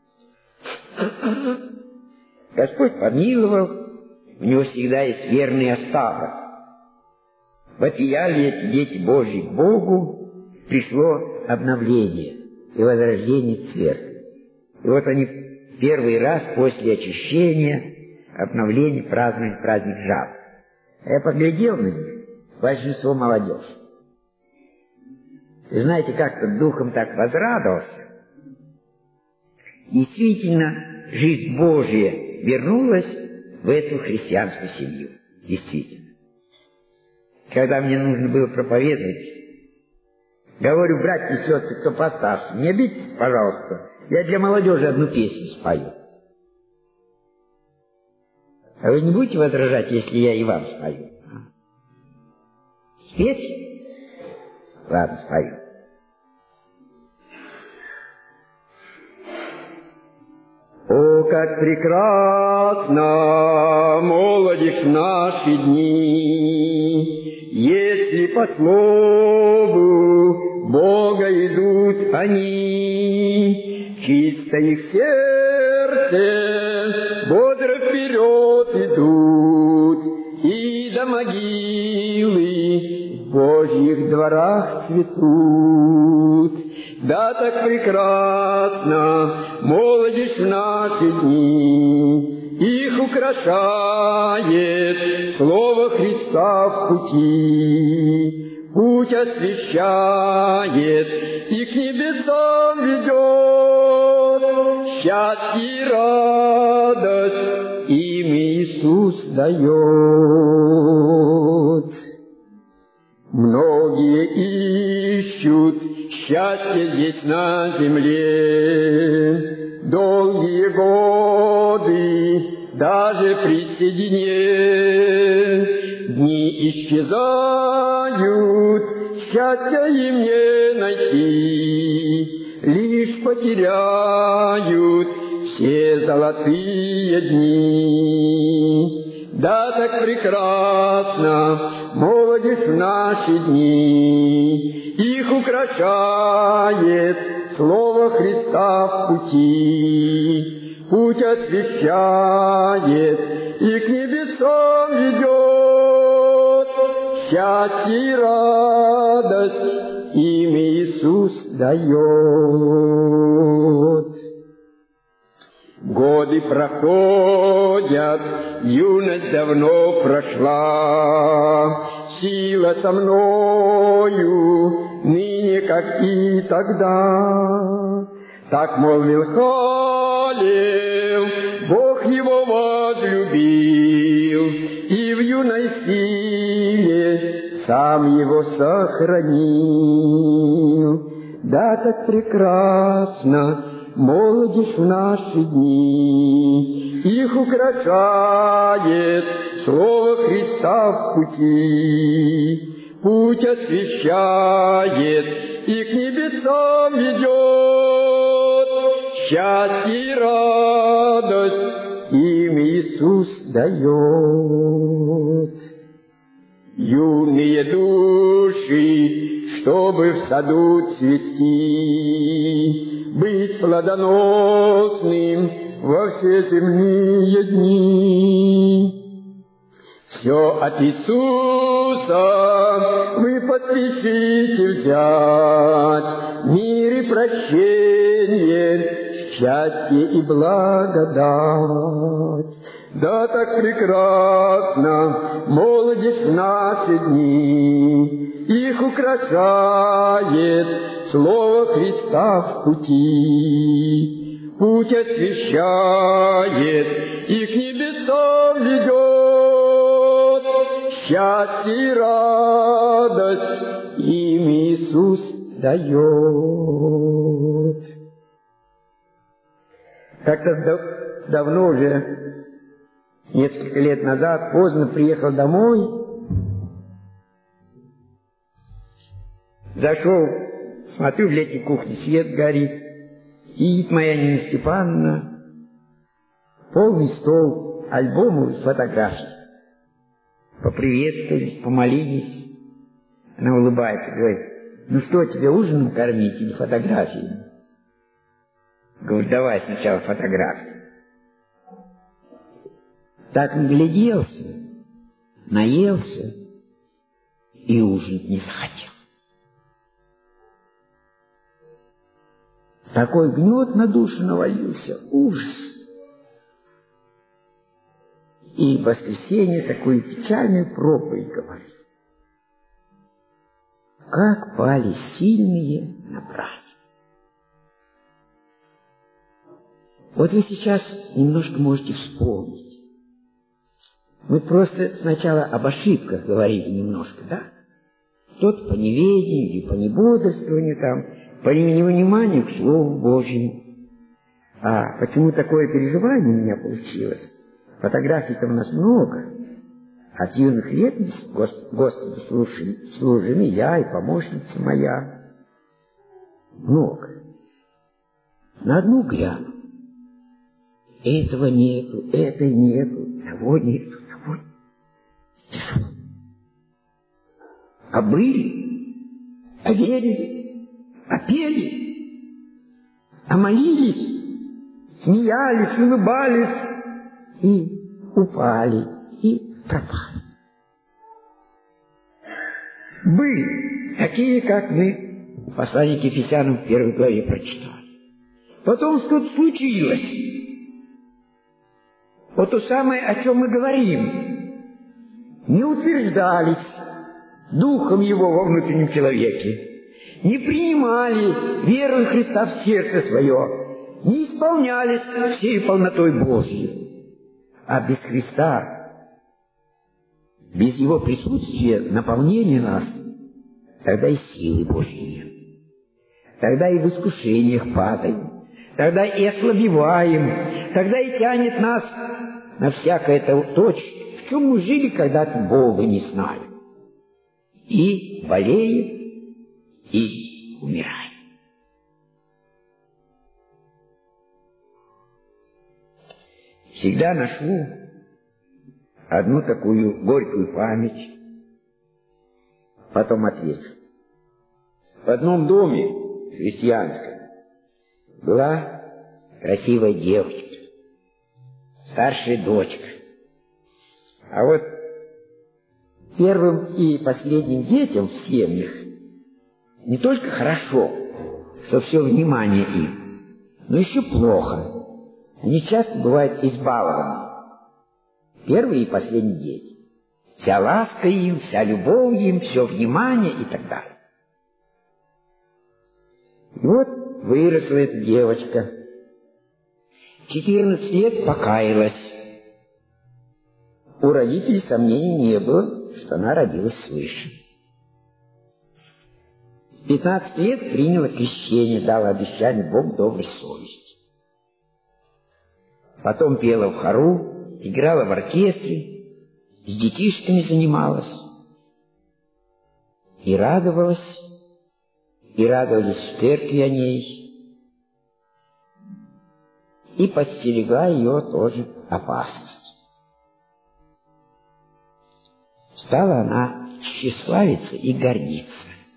Господь помиловал, у него всегда есть верный остаток. Вопияли эти дети Божьи к Богу, пришло обновление и возрождение церкви. И вот они первый раз после очищения, обновления празднуют праздник жаб. Я поглядел на них, большинство молодежь. И знаете, как-то духом так возрадовался. Действительно, жизнь Божья вернулась в эту христианскую семью. Действительно. Когда мне нужно было проповедовать, говорю, братья и сестры, кто постарше, не обидитесь, пожалуйста, я для молодежи одну песню спою. А вы не будете возражать, если я и вам спою? Спеть? Ладно, спою. О, как прекрасна молодежь в наши дни, если по слову Бога идут они, чисто их сердце, бодро вперед идут, и до могилы в Божьих дворах цветут. Да, так прекрасна молодежь в наши дни, их украшает слово Христа в пути. Путь освещает и к небесам ведет, счастье и радость им Иисус дает. Многие ищут счастье здесь на земле, долгие годы даже при седине. Дни исчезают, счастья им не найти, лишь потеряют все золотые дни. Да, так прекрасна молодежь в наши дни, их украшает слово Христа в пути. Путь освещает и к небесам ведет, счастье и радость им Иисус дает. Годы проходят, юность давно прошла, сила со мною ныне, как и тогда. Так молвил Халев, Бог его возлюбил, и в юной силе сам его сохранил. Да, так прекрасно молодежь в наши дни, их украшает слово Христа в пути. Путь освещает и к небесам ведет, счастье и радость им Иисус дает. Юные души, чтобы в саду цвести, быть плодоносным во все земные дни. Все от Иисуса вы поспешите взять, мир и прощение, счастье и благодать. Да так прекрасна молодость в наши дни, их украшает слово Христа в пути. Путь освещает и к небесам ведет, счастье и радость им Иисус дает. Как-то дав- давно уже, несколько лет назад, поздно приехал домой, зашел, смотрю, в летней кухне свет горит, сидит моя Нина Степановна, полный стол, альбомы и фотографий. Поприветствовались, помолились. Она улыбается, говорит: ну что, тебе ужином кормить или фотографиями? Говорю: давай сначала фотографии. Так нагляделся, наелся и ужинать не захотел. Такой гнет на душу навалился, ужас. И в воскресенье такую печальную проповедь говорит: как пали сильные на брань. Вот вы сейчас немножко можете вспомнить. Мы просто сначала об ошибках говорили немножко, да? Кто-то по неведению или по небодрствованию, там, по невниманию к Слову Божьему. А почему такое переживание у меня получилось? Фотографий-то у нас много. От юных лет Господу служим и я, и помощница моя. Много. На одну гляну. Этого нету, этой нету, того нету, того нету. Тяжело. А были, а верили, а пели, а молились, смеялись, улыбались и упали, и пропали. Были такие, как мы в послании к Ефесянам в первой главе прочитали. Потом что-то случилось. Вот то самое, о чем мы говорим. Не утверждались Духом Его во внутреннем человеке, не принимали веру Христа в сердце свое, не исполнялись всей полнотой Божьей. А без Христа, без Его присутствия, наполнения нас, тогда и силы Божьей нет. Тогда и в искушениях падаем, тогда и ослабеваем, тогда и тянет нас на всякое то, в чем мы жили когда-то, Бога не знали. И болеем, и умираем. Всегда ношу одну такую горькую память, потом отвечу. В одном доме христианском была красивая девочка, старшая дочка. А вот первым и последним детям в семьях не только хорошо, что все внимание им, но еще плохо. Они часто бывают избалованы. Первые и последние дети. Вся ласка им, вся любовь им, все внимание и так далее. И вот выросла эта девочка. четырнадцать лет покаялась. У родителей сомнений не было, что она родилась свыше. В пятнадцать лет приняла крещение, дала обещание Бог доброй совести. Потом пела в хору, играла в оркестре, с детишками занималась. И радовалась, и радовались в церкви о ней. и подстерегла ее тоже опасность. Стала она тщеславиться и гордиться.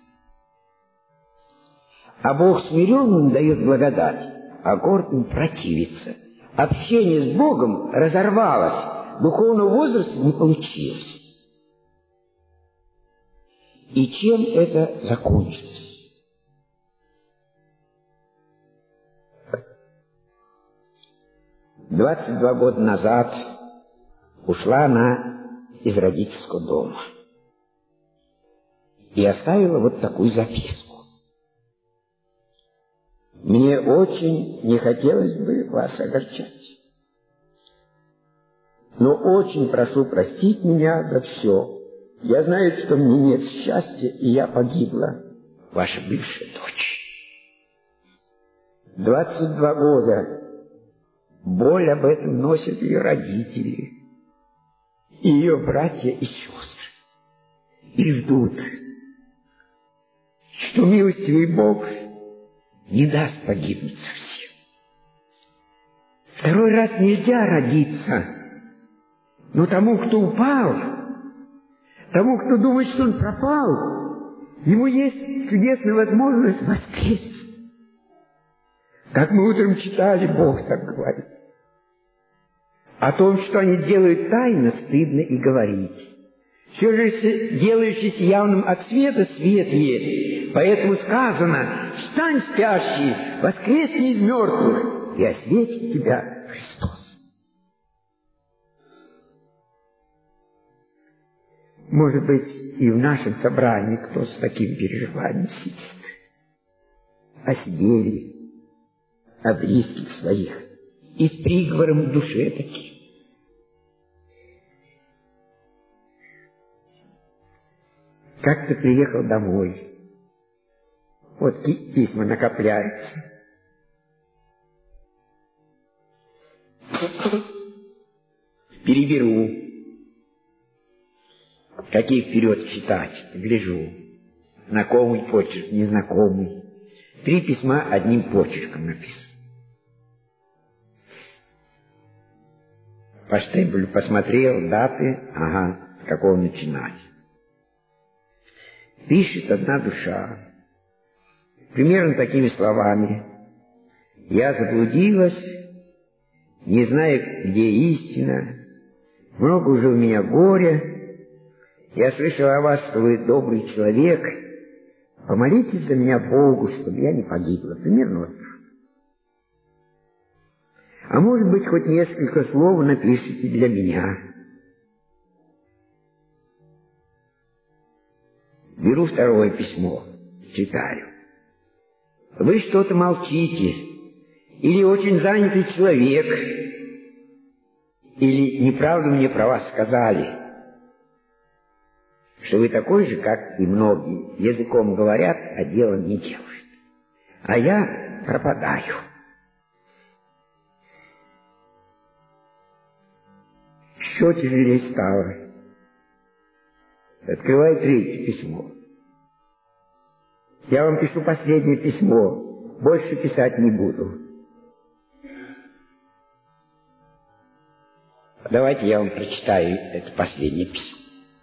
А Бог смиренным дает благодать, а гордым противится. Общение с Богом разорвалось, духовного возраста не получилось. И чем это закончилось? двадцать два года назад ушла она из родительского дома и оставила вот такую записку. Мне очень не хотелось бы вас огорчать, но очень прошу простить меня за все. Я знаю, что мне нет счастья, и я погибла, ваша бывшая дочь. Двадцать два года боль об этом носят ее родители, и ее братья и сестры, и ждут, что милостивый Бог не даст погибнуть совсем. Второй раз нельзя родиться, но тому, кто упал, тому, кто думает, что он пропал, ему есть чудесная возможность воскреснуть. Как мы утром читали, Бог так говорит. О том, что они делают тайно, стыдно и говорить. Все же делающийся явным от света, свет есть. Поэтому сказано: «Встань, спящий, воскресни из мертвых, и осветит тебя Христос». Может быть, и в нашем собрании кто с таким переживанием сидит. О себе, о близких своих, и с приговором в душе таким. Как-то приехал домой. Вот письма накопляются. Переберу. Какие вперед читать? Гляжу. Знакомый почерк, незнакомый. Три письма одним почерком написано. По штемпелю посмотрел, даты, ага, с какого начинать. Пишет одна душа, примерно такими словами: «Я заблудилась, не знаю, где истина, много уже у меня горя, я слышал о вас, что вы добрый человек, помолитесь за меня Богу, чтобы я не погибла». Примерно вот. А может быть, хоть несколько слов напишите для меня. Беру второе письмо, читаю. Вы что-то молчите, или очень занятый человек, или неправду мне про вас сказали, что вы такой же, как и многие, языком говорят, а делом не делают. А я пропадаю. Еще тяжелее стало. Открываю третье письмо. Я вам пишу последнее письмо. Больше писать не буду. Давайте я вам прочитаю это последнее письмо.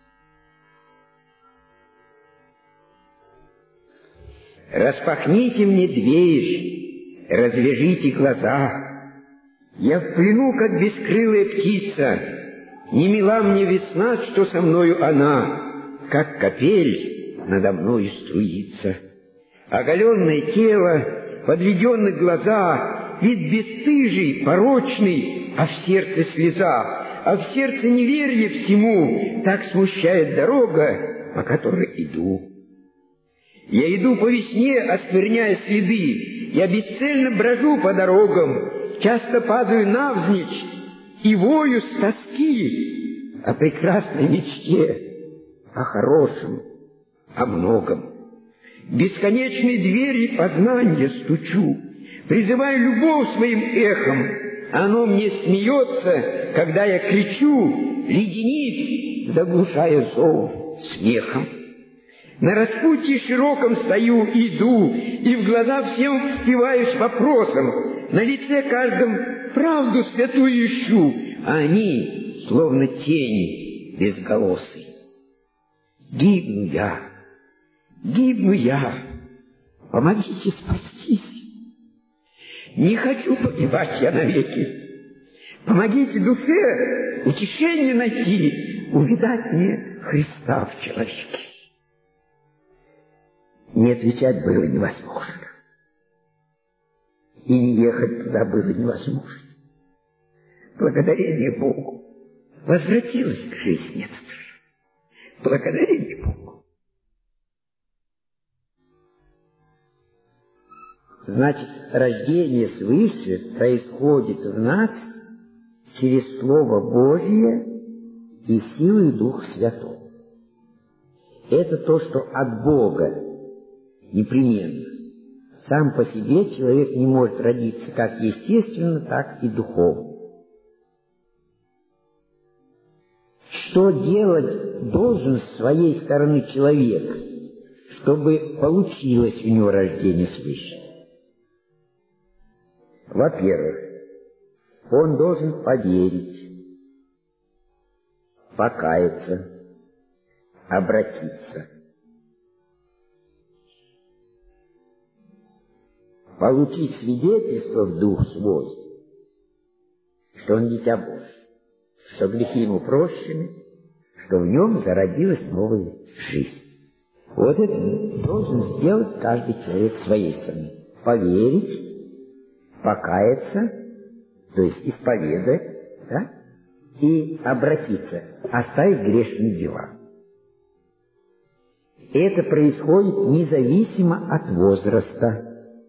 «Распахните мне дверь, развяжите глаза. Я в плену, как бескрылая птица. Не мила мне весна, что со мною она, как капель надо мною струится. Оголенное тело, подведенные глаза, вид бесстыжий, порочный, а в сердце слеза, а в сердце неверие всему, так смущает дорога, по которой иду. Я иду по весне, оскверняя следы, я бесцельно брожу по дорогам, часто падаю навзничь и вою с тоски о прекрасной мечте, о хорошем, о многом. Бесконечные двери познания стучу, призываю любовь своим эхом. Оно мне смеется, когда я кричу, леденит, заглушая зов смехом. На распутье широком стою, иду, и в глаза всем впиваюсь вопросом. На лице каждом правду святую ищу, а они, словно тени безголосые. Гибну я, гибну я, помогите спастись. Не хочу погибать я навеки. Помогите душе утешение найти, увидать мне Христа в человеке. Не отвечать было невозможно. И не ехать туда было невозможно. Благодарение Богу возвратилась к жизни эта душа. Благодарение Богу. Значит, рождение свыше происходит в нас через Слово Божие и силой Духа Святой. Это то, что от Бога непременно. Сам по себе человек не может родиться как естественно, так и духовно. Что делать должен с своей стороны человек, чтобы получилось у него рождение свыше? Во-первых, он должен поверить, покаяться, обратиться, получить свидетельство в дух свой, что он дитя Божие, что грехи ему прощены, что в нем зародилась новая жизнь. Вот это должен сделать каждый человек своей стороны. Поверить, покаяться, то есть исповедать, да? И обратиться, оставить грешные дела. Это происходит независимо от возраста.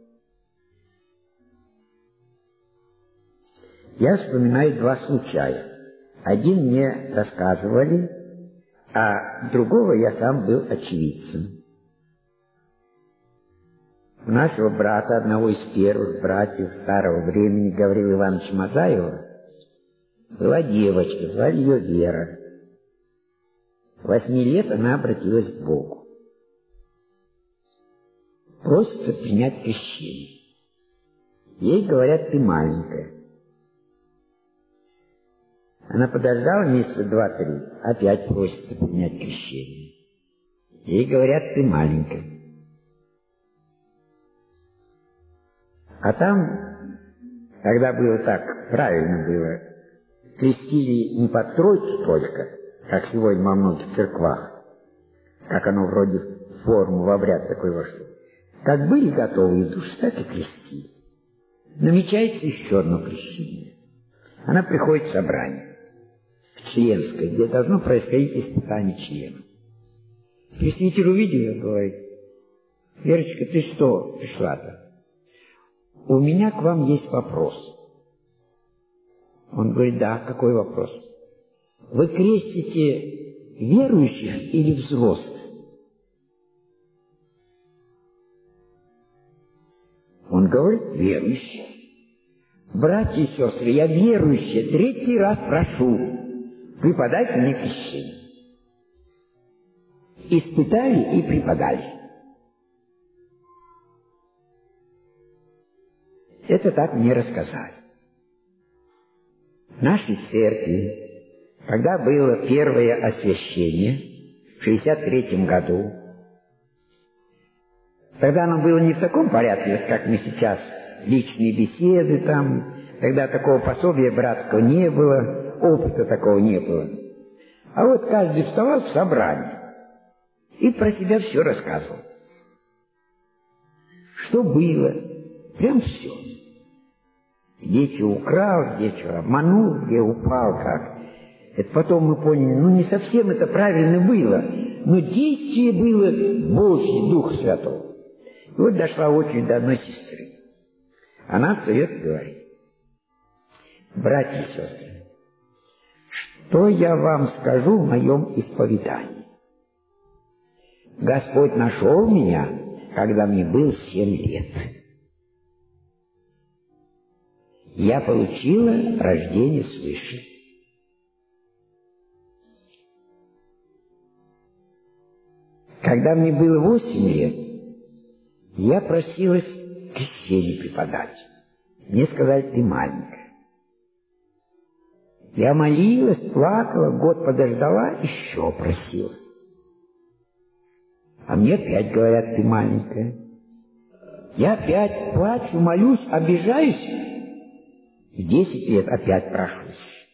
Я вспоминаю два случая. Один мне рассказывали, а другого я сам был очевидцем. У нашего брата, одного из первых братьев старого времени, Гаврила Ивановича Мазаева, была девочка, звали ее Вера. Восьми лет она обратилась к Богу. Просится принять крещение. Ей говорят: ты маленькая. Она подождала месяца два-три, опять просится принять крещение. Ей говорят: ты маленькая. А там, когда было так, правильно было, крестили не под тройцу только, как сегодня во многих церквах, как оно вроде в форму, в обряд такой вошло. Как были готовы души, так и крестили. Намечается еще одно крещение. Она приходит в собрание, в членское, где должно происходить испытание члена. Креститель увидел ее, говорит: Верочка, ты что пришла-то? У меня к вам есть вопрос. Он говорит: да, какой вопрос? Вы крестите верующих или взрослых? Он говорит: верующих. Братья и сестры, я верующий, третий раз прошу, преподайте мне крещение. Испытали и преподали. Это так мне рассказали. В нашей церкви, когда было первое освящение, в шестьдесят третьем году, тогда оно было не в таком порядке, как мы сейчас, личные беседы там, тогда такого пособия братского не было, опыта такого не было. А вот каждый вставал в собрании и про себя все рассказывал. Что было, прям все. Где что украл, где что обманул, где упал, как. Это потом мы поняли, ну не совсем это правильно было, но действие было Божье, Дух Святой. И вот дошла очередь до одной сестры. Она встает и говорит: братья и сестры, что я вам скажу в моем исповедании? Господь нашел меня, когда мне было семь лет. Я получила рождение свыше. Когда мне было восемь лет, я просилась крещение преподать. Мне сказали: ты маленькая. Я молилась, плакала, год подождала, еще просила. А мне опять говорят, ты маленькая. Я опять плачу, молюсь, обижаюсь. В десять лет опять прошусь.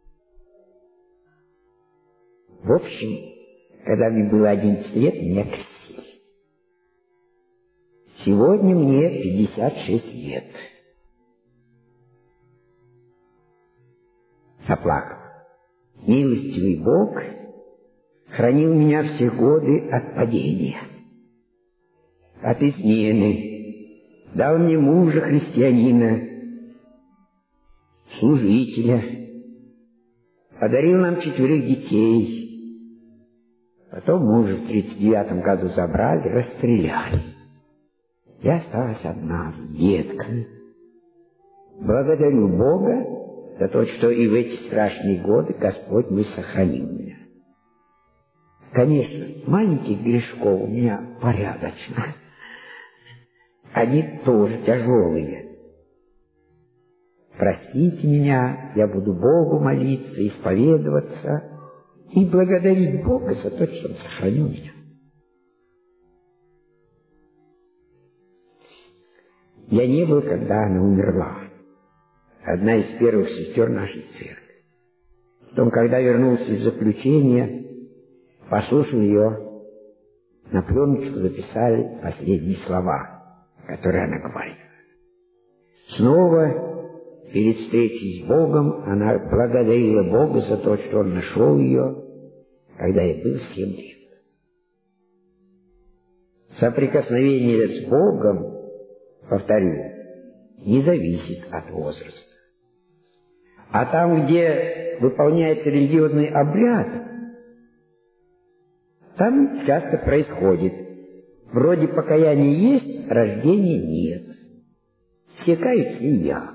В общем, когда мне было одиннадцать лет, меня крестили. Сегодня мне пятьдесят шесть лет. Заплакал. Милостивый Бог хранил меня все годы от падения, от измены, дал мне мужа христианина, служителя, подарил нам четверых детей. Потом мужа в тридцать девятом году забрали, расстреляли. Я осталась одна с детками. Благодарю Бога за то, что и в эти страшные годы Господь мой сохранил меня. Конечно, маленьких грешков у меня порядочно. Они тоже тяжелые. Простите меня, я буду Богу молиться, исповедоваться и благодарить Бога за то, что Он сохранил меня. Я не был, когда она умерла. Одна из первых сестер нашей церкви. Потом, когда вернулся из заключения, послушал ее, на пленочку записали последние слова, которые она говорила. Снова, перед встречей с Богом, она благодарила Бога за то, что Он нашел ее, когда ей было семь лет. Соприкосновение с Богом, повторю, не зависит от возраста. А там, где выполняется религиозный обряд, там часто происходит: вроде покаяния есть, рождения нет. Все каются, и я.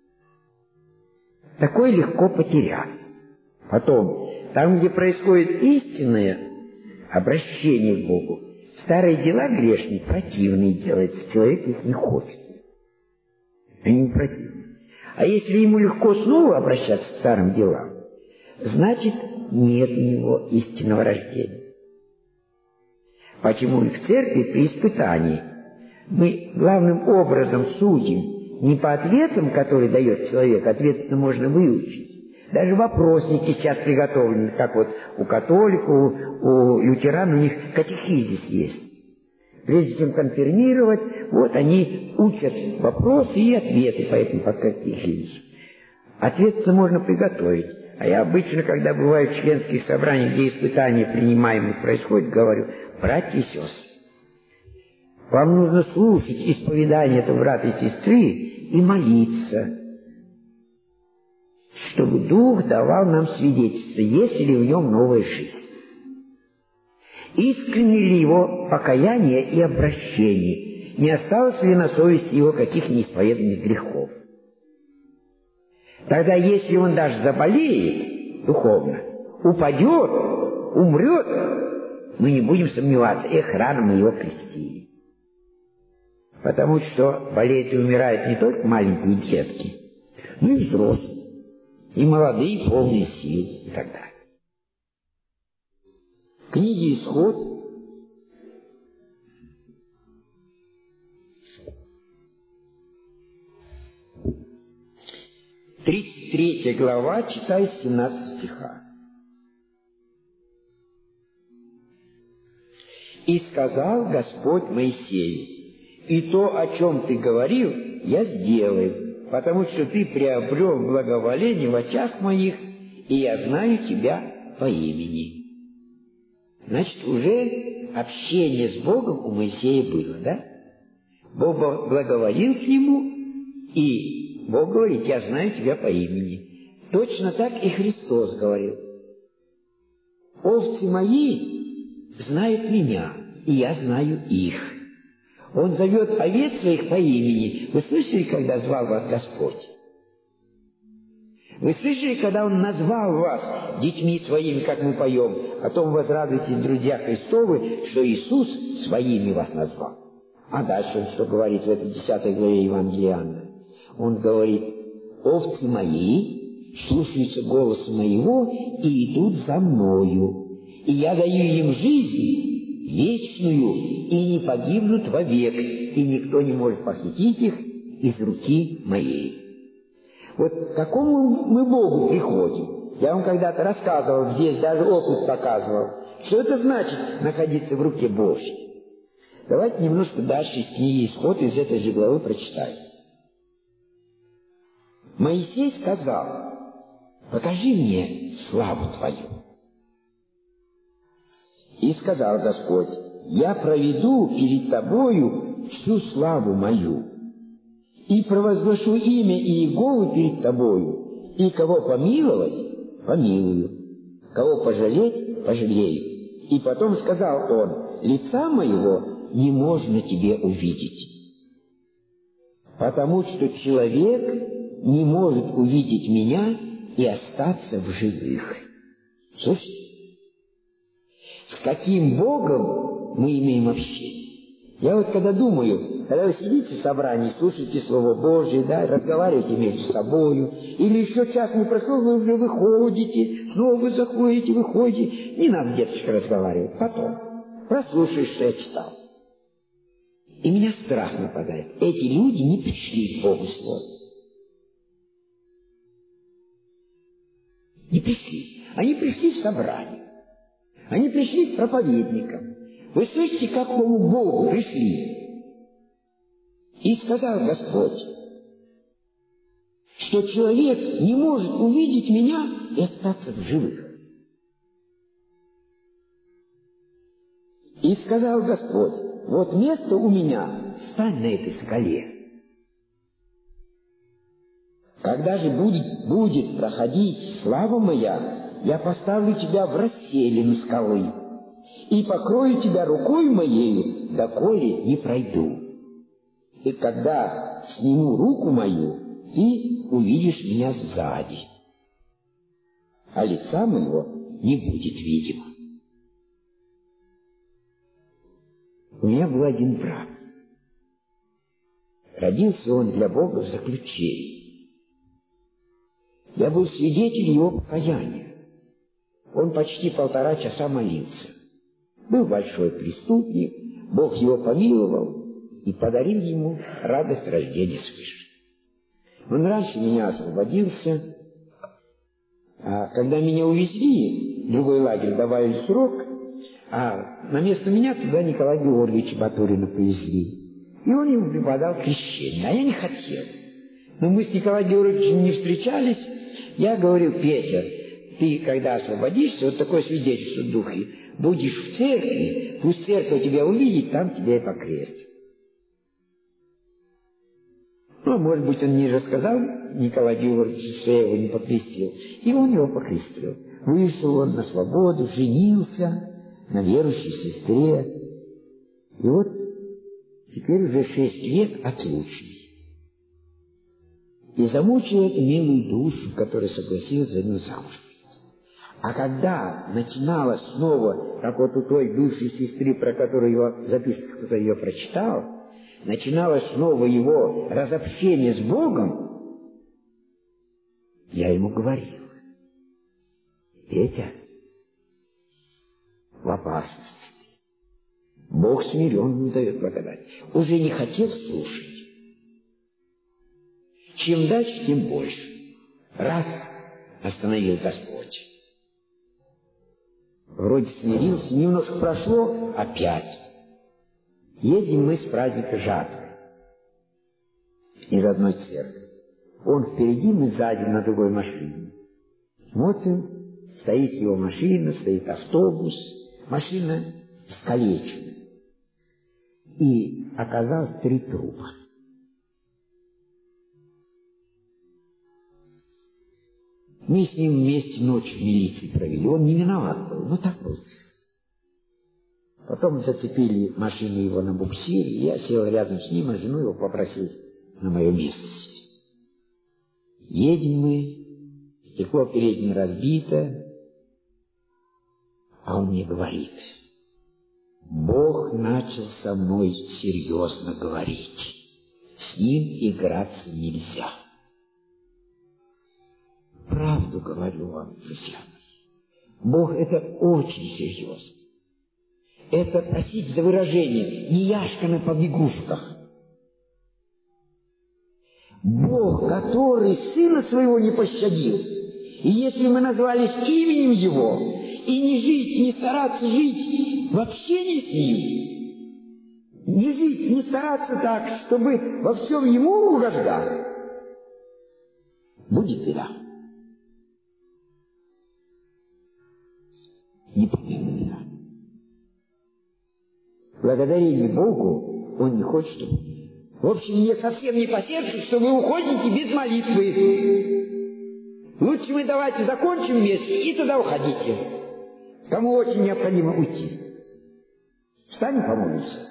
Такое легко потерять. Потом, там, где происходит истинное обращение к Богу, старые дела грешные, противные делаются, человек их не хочет. Они не противны. А если ему легко снова обращаться к старым делам, значит, нет у него истинного рождения. Почему и в церкви при испытании мы главным образом судим не по ответам, которые дает человек, ответы можно выучить. Даже вопросники сейчас приготовлены, как вот у католиков, у, у лютеран, у них катехизис есть. Прежде чем конфирмировать, вот они учат вопросы и ответы по этому катехизису. Ответы можно приготовить. А я обычно, когда бываю в членских собраниях, где испытания принимаемые происходят, говорю: братья и сестры, вам нужно слушать исповедание этого брата и сестры и молиться, чтобы Дух давал нам свидетельство, есть ли в нем новая жизнь. Искренне ли его покаяние и обращение, не осталось ли на совести его каких неисповеданных грехов. Тогда, если он даже заболеет духовно, упадет, умрет, мы не будем сомневаться: эх, рано мы его крестили. Потому что болеют и умирают не только маленькие детки, но и взрослые, и молодые, полные сил и так далее. В книге «Исход» тридцать третья глава, читай с семнадцатого стиха. «И сказал Господь Моисею: и то, о чем ты говорил, я сделаю, потому что ты приобрел благоволение в очах моих, и я знаю тебя по имени». Значит, уже общение с Богом у Моисея было, да? Бог благоволил к нему, и Бог говорит: я знаю тебя по имени. Точно так и Христос говорил: овцы мои знают меня, и я знаю их. Он зовет овец своих по имени. Вы слышали, когда звал вас Господь? Вы слышали, когда Он назвал вас детьми своими, как мы поем? О том возрадуйтесь, друзья Христовы, что Иисус своими вас назвал. А дальше Он что говорит в этой десятой главе Евангелия Иоанна? Он говорит: овцы мои слушаются голоса моего и идут за мною, и я даю им жизнь вечную, и не погибнут вовек, и никто не может похитить их из руки моей». Вот к какому мы Богу приходим? Я вам когда-то рассказывал, здесь даже опыт показывал, что это значит находиться в руке Божьей. Давайте немножко дальше из книги «Исход» из этой же главы прочитаем. Моисей сказал: «Покажи мне славу Твою». И сказал Господь: «Я проведу перед Тобою всю славу Мою, и провозглашу имя Иеговы перед Тобою, и кого помиловать, помилую, кого пожалеть, пожалею». И потом сказал он: «Лица Моего не можно Тебе увидеть, потому что человек не может увидеть Меня и остаться в живых». Слушайте, с каким Богом мы имеем общение? Я вот когда думаю, когда вы сидите в собрании, слушаете Слово Божие, да, разговариваете между собою, или еще час не прошел, вы уже выходите, снова вы заходите, выходите, не надо, деточка, разговаривать, потом прослушаешь, что я читал. И меня страх нападает. Эти люди не пришли к Богу Слову. Не пришли. Они пришли в собрание. Они пришли к проповедникам. Вы слышите, к какому Богу пришли? И сказал Господь, что человек не может увидеть Меня и остаться в живых. И сказал Господь: «Вот место у Меня, стань на этой скале. Когда же будет, будет проходить слава Моя, я поставлю тебя в расселину скалы и покрою тебя рукой Моею, доколе не пройду. И когда сниму руку Мою, ты увидишь Меня сзади, а лица Моего не будет видимо». У меня был один брат. Родился он для Бога в заключении. Я был свидетелем его покаяния. Он почти полтора часа молился. Был большой преступник, Бог его помиловал и подарил ему радость рождения свыше. Он раньше меня освободился, а когда меня увезли, в другой лагерь добавили срок, а на место меня туда Николая Георгиевича Батурина повезли. И он ему преподал крещение, а я не хотел. Но мы с Николаем Георгиевичем не встречались. Я говорил: «Петя, ты, когда освободишься, вот такое свидетельство в духе, будешь в церкви, пусть церковь тебя увидит, там тебя и покрестят». Ну, может быть, он не рассказал Николаю Георгиевичу, что я его не покрестил. И он его покрестил. Вышел он на свободу, женился на верующей сестре. И вот теперь уже шесть лет отлучный. И замучивает милую душу, которая согласилась за него замуж. А когда начиналось снова, как вот у той бывшей сестры, про которую его записку кто-то ее прочитал, начиналось снова его разобщение с Богом, я ему говорил: «Петя, в опасности. Бог смиренным дает благодать». Уже не хотел слушать. Чем дальше, тем больше. Раз — остановил Господь. Вроде смирился, немножко прошло, опять. Едем мы с праздника жатвы из одной церкви. Он впереди, мы сзади на другой машине. Смотрим, стоит его машина, стоит автобус, машина искалечена. И оказалось три трупа. Мы с ним вместе ночь в милиции провели. Он не виноват был, но так получилось. Потом зацепили машину его на буксире, и я сел рядом с ним, а жену его попросил на мое место сесть. Едем мы, стекло переднее разбито, а он мне говорит: «Бог начал со мной серьезно говорить. С ним играться нельзя». Правда. правду говорю вам, друзья мои. Бог — это очень серьезно. Это, простите за выражение, не яшка на побегушках. Бог, который Сына Своего не пощадил. И если мы назвались именем Его, и не жить, не стараться жить в общении с Ним, не жить, не стараться так, чтобы во всем Ему угождать, будет беда. Непременно беда. Благодарение Богу Он не хочет, чтобы... В общем, мне совсем не по сердцу, что вы уходите без молитвы. Лучше вы давайте закончим вместе и тогда уходите. Кому очень необходимо уйти. Встанем, помолимся.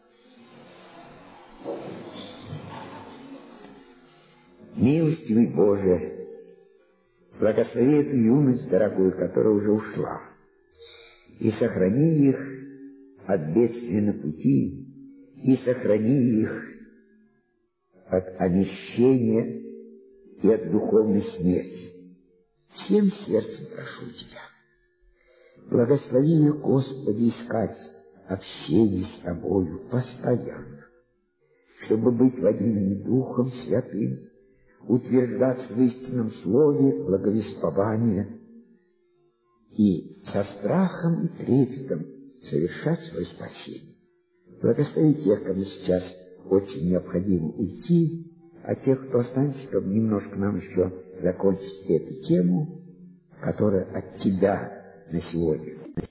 Милостивый Боже, благослови эту юность дорогую, которая уже ушла, и сохрани их от бедствия на пути, и сохрани их от омещения и от духовной смерти. Всем сердцем прошу Тебя, благослови их, Господи, искать общение с Тобою постоянно, чтобы быть водимыми Духом Святым, утверждаться в истинном слове благовествования и со страхом и трепетом совершать свое спасение. Благослови тех, кому сейчас очень необходимо уйти, а тех, кто останется, чтобы немножко нам еще закончить эту тему, которая от Тебя на сегодня